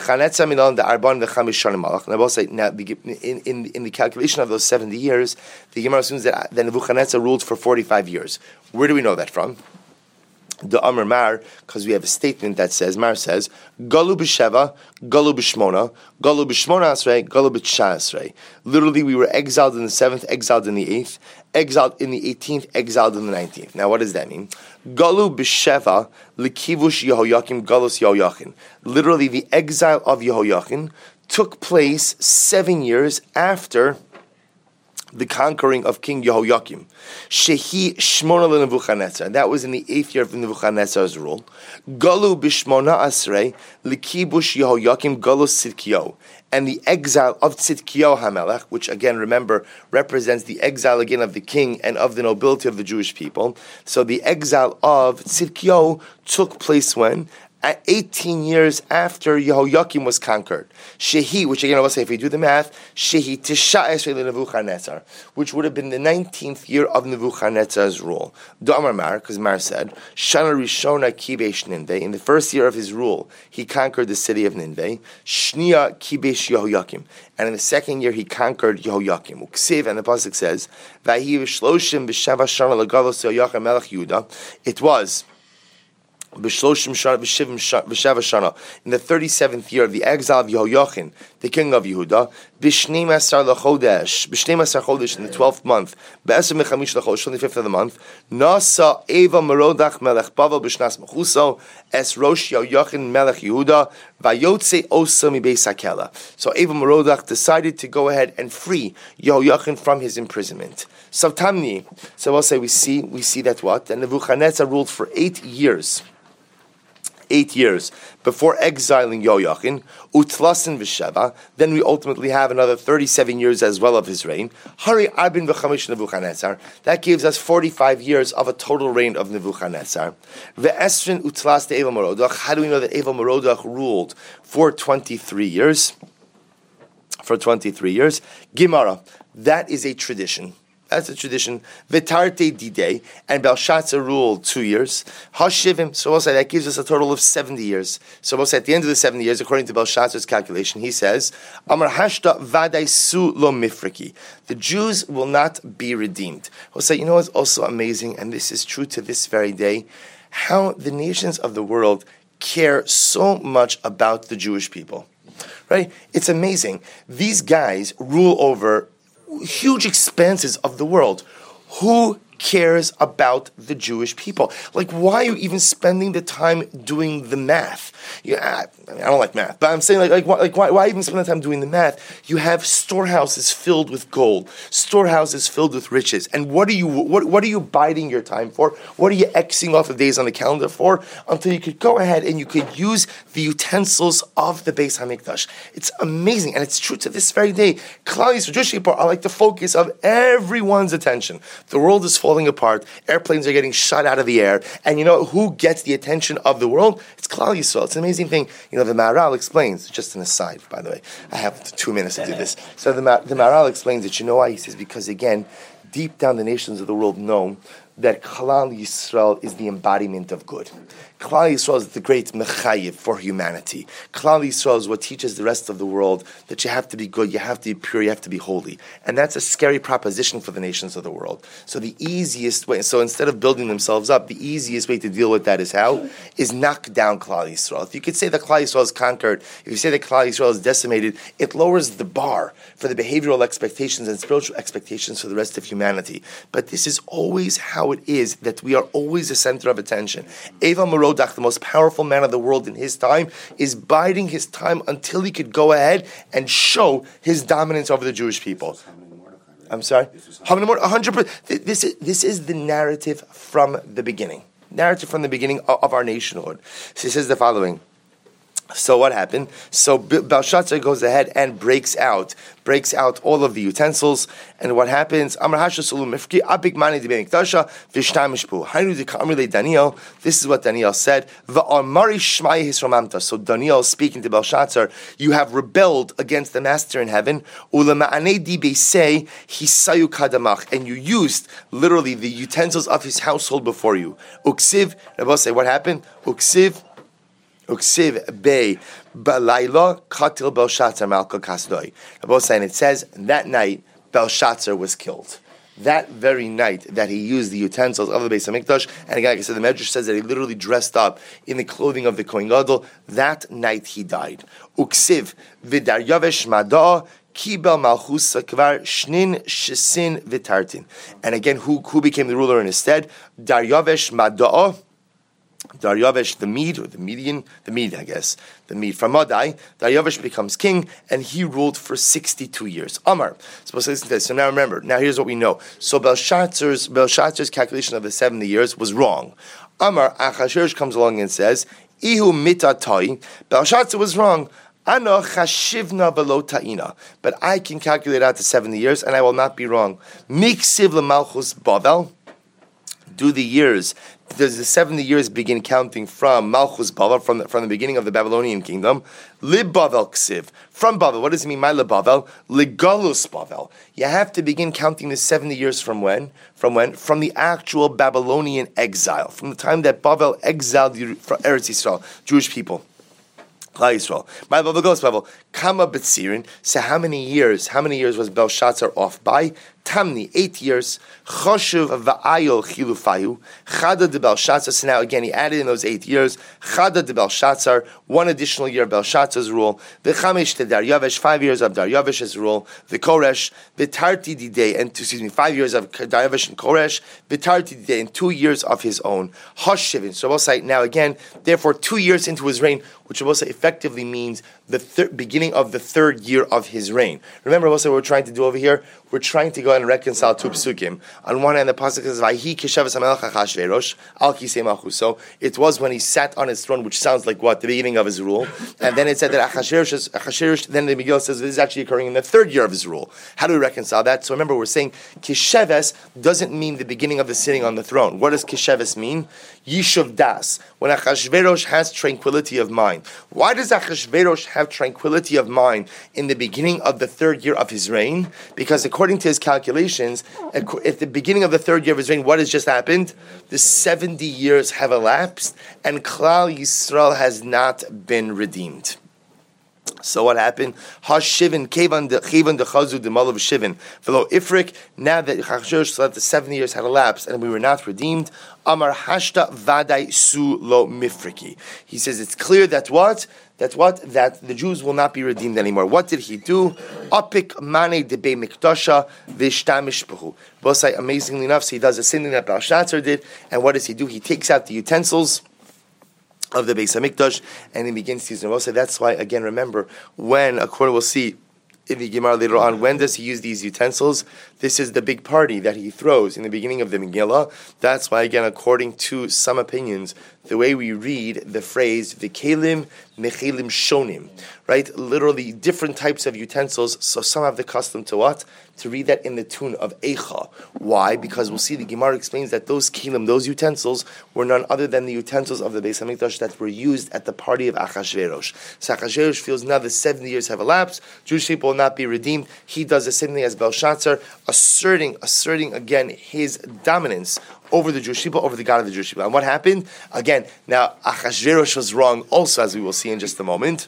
say, now, in the calculation of those 70 years, the Gemara assumes that Nebuchadnezzar ruled for 45 years. Where do we know that from? The Amar Mar, because we have a statement that says, Mar says, Galu b'sheva, Galu b'shmona, Galu b'shmona asrei, Galu b'tsha asrei. Literally, we were exiled in the 7th, exiled in the 8th, exiled in the 18th, exiled in the 19th. Now, what does that mean? Galu b'sheva, l'kivush Yehoyakim, Galus Yehoyachin. Literally, the exile of Yehoyachin took place 7 years after the conquering of King Yehoyakim. Shehi Shmona leNebuchadnezzar. That was in the 8th year of Nebuchadnezzar's rule. Galu b'shmona asrei l'kibush Yehoyakim galus Tzidkiyahu. And the exile of Tzidkiyahu HaMelech, which again, remember, represents the exile again of the king and of the nobility of the Jewish people. So the exile of Tzidkiyahu took place when? At 18 years after Yehoyakim was conquered. Shehi, which again I will say, if we do the math, Shehi Tisha Esrei Nebuchadnezzar, which would have been the 19th year of Nebuchadnezzar's rule. D'Amar Mar, because Mar said, Shana Rishona Kibesh Ninveh, in the first year of his rule, he conquered the city of Ninveh. Shnia Kibesh Yehoyakim, and in the second year he conquered Yehoyakim. Uksiv, and the pasuk says, Vahi V'shloshim B'sheva Shana L'galos Yehoyakim Melech Yehuda. It was in the 37th year of the exile of Yehoyachin, the king of Yehuda, in the 12th month, on the 25th of the month, Nasa Eva Merodach Melech Bavel b'shnas mechuso es Rosh Yehoyachin Melech Yehuda vayotze osa mibeis hakela. So Eva Merodach decided to go ahead and free Yehoyachin from his imprisonment. So Tamni, so we'll say we see that what? And Nebuchadnezzar ruled for 8 years. 8 years before exiling Yoyachin, Utlasin v'Sheva. Then we ultimately have another 37 years as well of his reign. Hari Arbin v'Chamish Nebuchadnezzar. That gives us 45 years of a total reign of Nebuchadnezzar. Ve'esrin Utlas de Eva Merodach. How do we know that Eva Merodach ruled for 23 years? For 23 years. Gemara. That is a tradition. That's a tradition. Vitarte Dide, and Belshazzar ruled 2 years. Hashivim, so we'll say that gives us a total of 70 years. So we'll say at the end of the 70 years, according to Belshazzar's calculation, he says, Amar Hashta Vadai Su Lo Mifriki. The Jews will not be redeemed. We'll say, you know what's also amazing, and this is true to this very day, how the nations of the world care so much about the Jewish people. Right? It's amazing. These guys rule over huge expanses of the world. Who cares about the Jewish people? Like, why are you even spending the time doing the math? I don't like math, but I'm saying why even spend the time doing the math? You have storehouses filled with gold, storehouses filled with riches, and what are you biding your time for? What are you Xing off the days on the calendar for? Until you could go ahead and you could use the utensils of the Beis Hamikdash. It's amazing, and it's true to this very day. Klal Yisrael, Jewish people are like the focus of everyone's attention. The world is falling apart. Airplanes are getting shot out of the air, and you know who gets the attention of the world? It's Klal Yisrael. It's an amazing thing. You know, the Maharal explains, just an aside, by the way. I have 2 minutes to do this. So the Maharal explains that, you know why? He says, because again, deep down the nations of the world know that Klal Yisrael is the embodiment of good. Klal Yisrael is the great mechayiv for humanity. Klal Yisrael is what teaches the rest of the world that you have to be good, you have to be pure, you have to be holy. And that's a scary proposition for the nations of the world. So the easiest way, so instead of building themselves up, the easiest way to deal with that is how? Is knock down Klal Yisrael. If you could say that Klal Yisrael is conquered, if you say that Klal Yisrael is decimated, it lowers the bar for the behavioral expectations and spiritual expectations for the rest of humanity. But this is always how it is, that we are always the center of attention. Eva Merodach, the most powerful man of the world in his time, is biding his time until he could go ahead and show his dominance over the Jewish people. I'm sorry? 100%. This is the narrative from the beginning. Narrative from the beginning of our nationhood. So he says the following. So what happened? So Belshazzar goes ahead and breaks out all of the utensils. And what happens? This is what Daniel said. So Daniel is speaking to Belshazzar, you have rebelled against the master in heaven. And you used literally the utensils of his household before you. Uksiv, Rabbi say, what happened? Uksiv Bey Balayla Katil Belshazzar Malka Kasdoi. Both saying it says that night Belshazzar was killed. That very night that he used the utensils of the Beis Hamikdash, and again, like I said, the Medrash says that he literally dressed up in the clothing of the Kohen Gadol. That night he died. Uksiv V'Daryavesh Madah Kibel Malchus Kvar Shnin Shesin V'Tartin. And again, who became the ruler in his stead? Daryavesh Madah. Daryavesh, the Mede from Madai. Daryavesh becomes king, and he ruled for 62 years. Amar. Supposed to listen to this. So now remember. Now here's what we know. So Belshazzar's calculation of the 70 years was wrong. Amar Achashverosh comes along and says, Ihu mitatai. Belshazzar was wrong. Ano chashivna below ta'ina. But I can calculate out to 70 years, and I will not be wrong. Miksiv lemalchus Bavel. Does the 70 years begin counting from Malchus Bavel, from the beginning of the Babylonian kingdom? Lib Bavel Ksiv. From Bavel. What does it mean, my Lib Bavel? Ligalus Bavel. You have to begin counting the 70 years from when? From the actual Babylonian exile. From the time that Bavel exiled from Eretz Yisrael, Jewish people. Klal Yisrael. My Bavel goes Bavel. Kama B'tzirin. So how many years was Belshazzar off by? Tamni, 8 years. Choshev va'ayol chilufayu. Chada de Belshazzar. So now again, he added in those 8 years. Chada de Belshazzar, 1 additional year of Belshazzar's rule. V'chamesh te Daryavesh, 5 years of Daryavesh's rule. V'koresh, v'tarti didei, and 5 years of Daryavesh and Koresh. V'tarti didei, and 2 years of his own. Hoshevin. So we'll say now again, therefore 2 years into his reign, which we'll say effectively means the beginning of the third year of his reign. Remember what we're trying to do over here? We're trying to go and reconcile two psukim. On one hand, the pasuk says, "Vayhi kishavas hamelech Achashverosh al kisei malchus." So it was when he sat on his throne, which sounds like what? The beginning of his rule. And then it said that Achashverosh, then the Megillah says this is actually occurring in the third year of his rule. How do we reconcile that? So remember, we're saying kisheves doesn't mean the beginning of the sitting on the throne. What does kisheves mean? Yishuv das. When Achashverosh has tranquility of mind. Why does Achashverosh have tranquility of mind in the beginning of the third year of his reign? Because according to his calculations, at the beginning of the third year of his reign, what has just happened? The 70 years have elapsed, and Klal Yisrael has not been redeemed. So what happened? Hashivin kevan dechazu demalav shivin v'lo ifrik. Now that Achashverosh thought the 70 years had elapsed and we were not redeemed, Amar hashta vaday su lo mifriki. He says it's clear that what? That the Jews will not be redeemed anymore. What did he do? Apik mane debei mikdasha v'shtamish b'hu. Bosai, amazingly enough, so he does the same thing that Belshazzar did. And what does he do? He takes out the utensils of the Beis Hamikdash, and he begins to use them. Also, that's why, again, remember, when, according we'll see in the Gemara later on, when does he use these utensils? This is the big party that he throws in the beginning of the Megillah. That's why, again, according to some opinions, the way we read the phrase "v'kelim mechelim shonim," right? Literally, different types of utensils. So some have the custom to what? To read that in the tune of Eicha. Why? Because we'll see the Gemara explains that those kelim, those utensils, were none other than the utensils of the Beis Hamikdash that were used at the party of Achashverosh. So Achashverosh feels now the 70 years have elapsed, Jewish people will not be redeemed. He does the same thing as Belshazzar, asserting again his dominance over the Jewish people, over the God of the Jewish people. And what happened? Again, now Achashverosh was wrong also, as we will see in just a moment.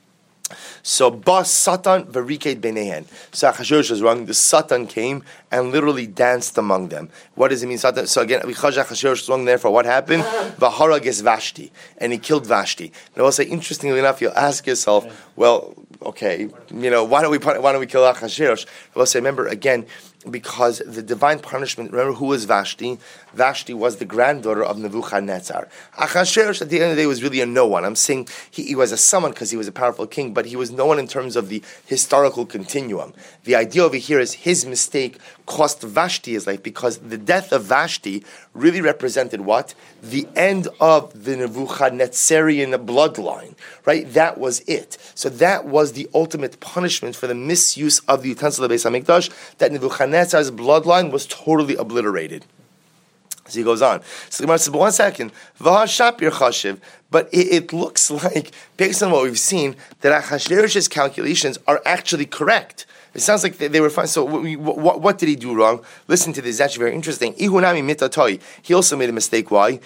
So Bas Satan Variked Benehen. So Achashverosh was wrong. The Satan came and literally danced among them. What does it mean, Satan? So again, because Achashverosh was wrong, therefore what happened? Vaharag is Vashti, and he killed Vashti. And I will say, interestingly enough, you'll ask yourself, well, okay, why don't we kill Achashverosh? I will say, remember again, because the divine punishment, remember who was Vashti? Vashti was the granddaughter of Nebuchadnezzar. Achashverosh at the end of the day was really a no one. I'm saying he was a someone because he was a powerful king, but he was no one in terms of the historical continuum. The idea over here is his mistake cost Vashti his life, because the death of Vashti really represented what? The end of the Nebuchadnezzarian bloodline, right? That was it. So that was the ultimate punishment for the misuse of the utensil of the Beis Hamikdash, that Nebuchadnezzar's bloodline was totally obliterated. So he goes on. So the Gemara says, but 1 second, V'hashapir chashiv, but it looks like, based on what we've seen, that Achashverosh's calculations are actually correct. It sounds like they were fine. So what did he do wrong? Listen to this. It's actually very interesting. Ihunami mitatoi. He also made a mistake. Why?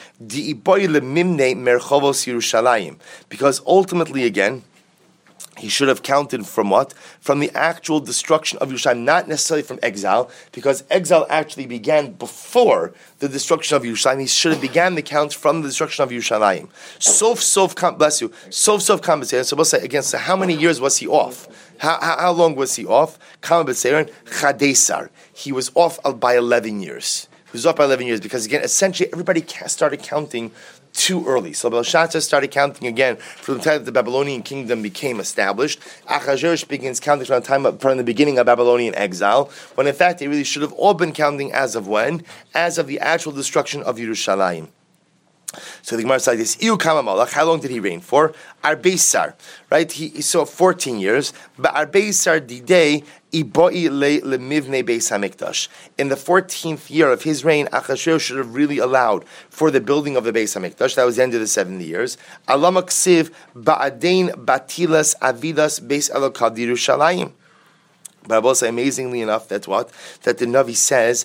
Because ultimately, again, he should have counted from what? From the actual destruction of Yerushalayim, not necessarily from exile, because exile actually began before the destruction of Yerushalayim. He should have began the count from the destruction of Yerushalayim. Bless you. Sof compensated. So we'll say again, so how many years was he off? How long was he off? Chadesar. He was off by 11 years. He was off by 11 years because, again, essentially everybody started counting too early. So Belshazzar started counting again from the time that the Babylonian kingdom became established. Achashverosh begins counting from the beginning of Babylonian exile, when in fact they really should have all been counting as of when? As of the actual destruction of Yerushalayim. So the Gemara says this: Iu Kama Malach. How long did he reign for? Arbeisar, right? He saw 14 years. But Arbeisar Didei Iboi Le Mivne Beis Hamikdash. In the 14th year of his reign, Achashverosh should have really allowed for the building of the Beis Hamikdash. That was the end of the 70 years. Alama Ksiv Ba'adein Batilas Avidas Beis Elokad Yerushalayim. But I will say, amazingly enough, that's what? That the Navi says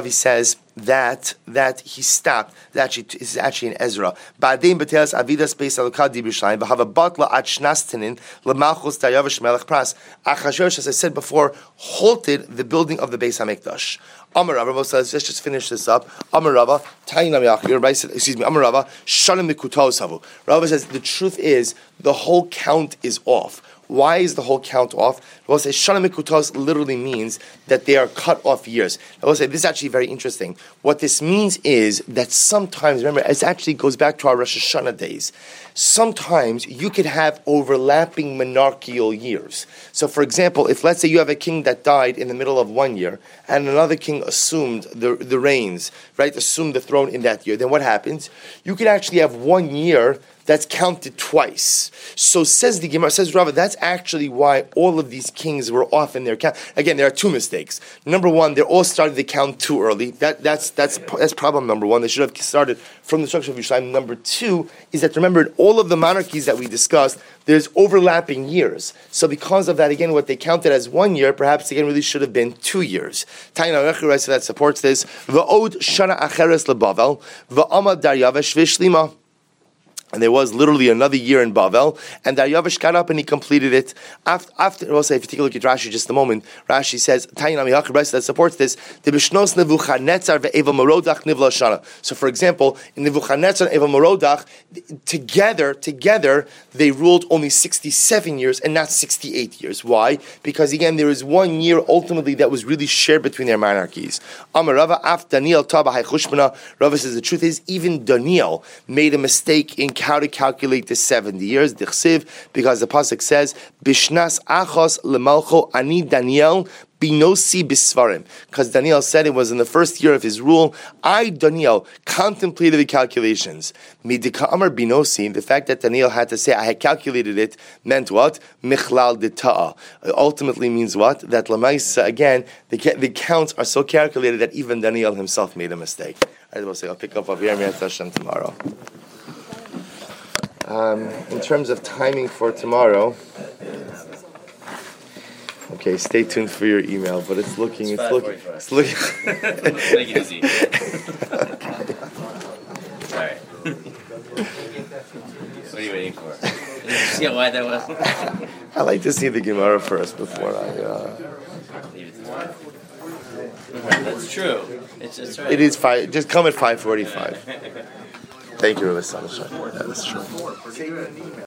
that he stopped. This is actually in Ezra. Ba'adein Batilas Avidas Beis Elokad Yerushalayim V'hava Batla Ad Shnastanin L'Malchus Daryavish Melech Pras. Achashverosh, as I said before, halted the building of the Beis Hamikdash. Amar Rava says, let's just finish this up. Amar Rava, Amar Rava, Shalim Mikutos Havu. Rava says, the truth is, the whole count is off. Why is the whole count off? We'll say Shana Mikutos literally means that they are cut off years. I will say this is actually very interesting. What this means is that sometimes, remember, it actually goes back to our Rosh Hashanah days. Sometimes you could have overlapping monarchical years. So, for example, if let's say you have a king that died in the middle of one year and another king assumed the reins, right, assumed the throne in that year, then what happens? You could actually have 1 year that's counted twice. So says the Gemara, says Rava, that's actually why all of these kings were off in their count. Again, there are two mistakes. Number one, they all started the count too early. That's problem number one. They should have started from the destruction of Yerushalayim. Number two is that, remember, in all of the monarchies that we discussed, there's overlapping years. So because of that, again, what they counted as 1 year, perhaps again really should have been 2 years. Taina Rechura, so that supports this. V'od shana acheres leBavel, v'amad Daryavesh v'shlima. And there was literally another year in Bavel, and Daryavish got up and he completed it. After, we'll say, if you take a look at Rashi just a moment, Rashi says, that supports this, so for example, in Nebuchadnezzar and Eva Morodach, together, they ruled only 67 years and not 68 years. Why? Because again, there is 1 year ultimately that was really shared between their monarchies. Rava says the truth is, even Daniel made a mistake in how to calculate the 70 years, because the pasuk says, Bishnas achos lemalcho ani Daniel binosi bisvarim. Because Daniel said it was in the first year of his rule, I, Daniel, contemplated the calculations. Midika amar binosi, the fact that Daniel had to say, I had calculated it, meant what? Michlal dita'a. It ultimately means what? That Lamaisa, again, the counts are so calculated that even Daniel himself made a mistake. I will say, I'll pick up here tomorrow. In terms of timing for tomorrow, okay, stay tuned for your email, but it's looking. Make it easy. Alright. What are you waiting for? Did you see how wide that was? I like to see the Gemara first before I... Leave it tomorrow. That's true. It's right. It is 5. Just come at 5:45. Thank you, Rabbi Sanashai. That is true.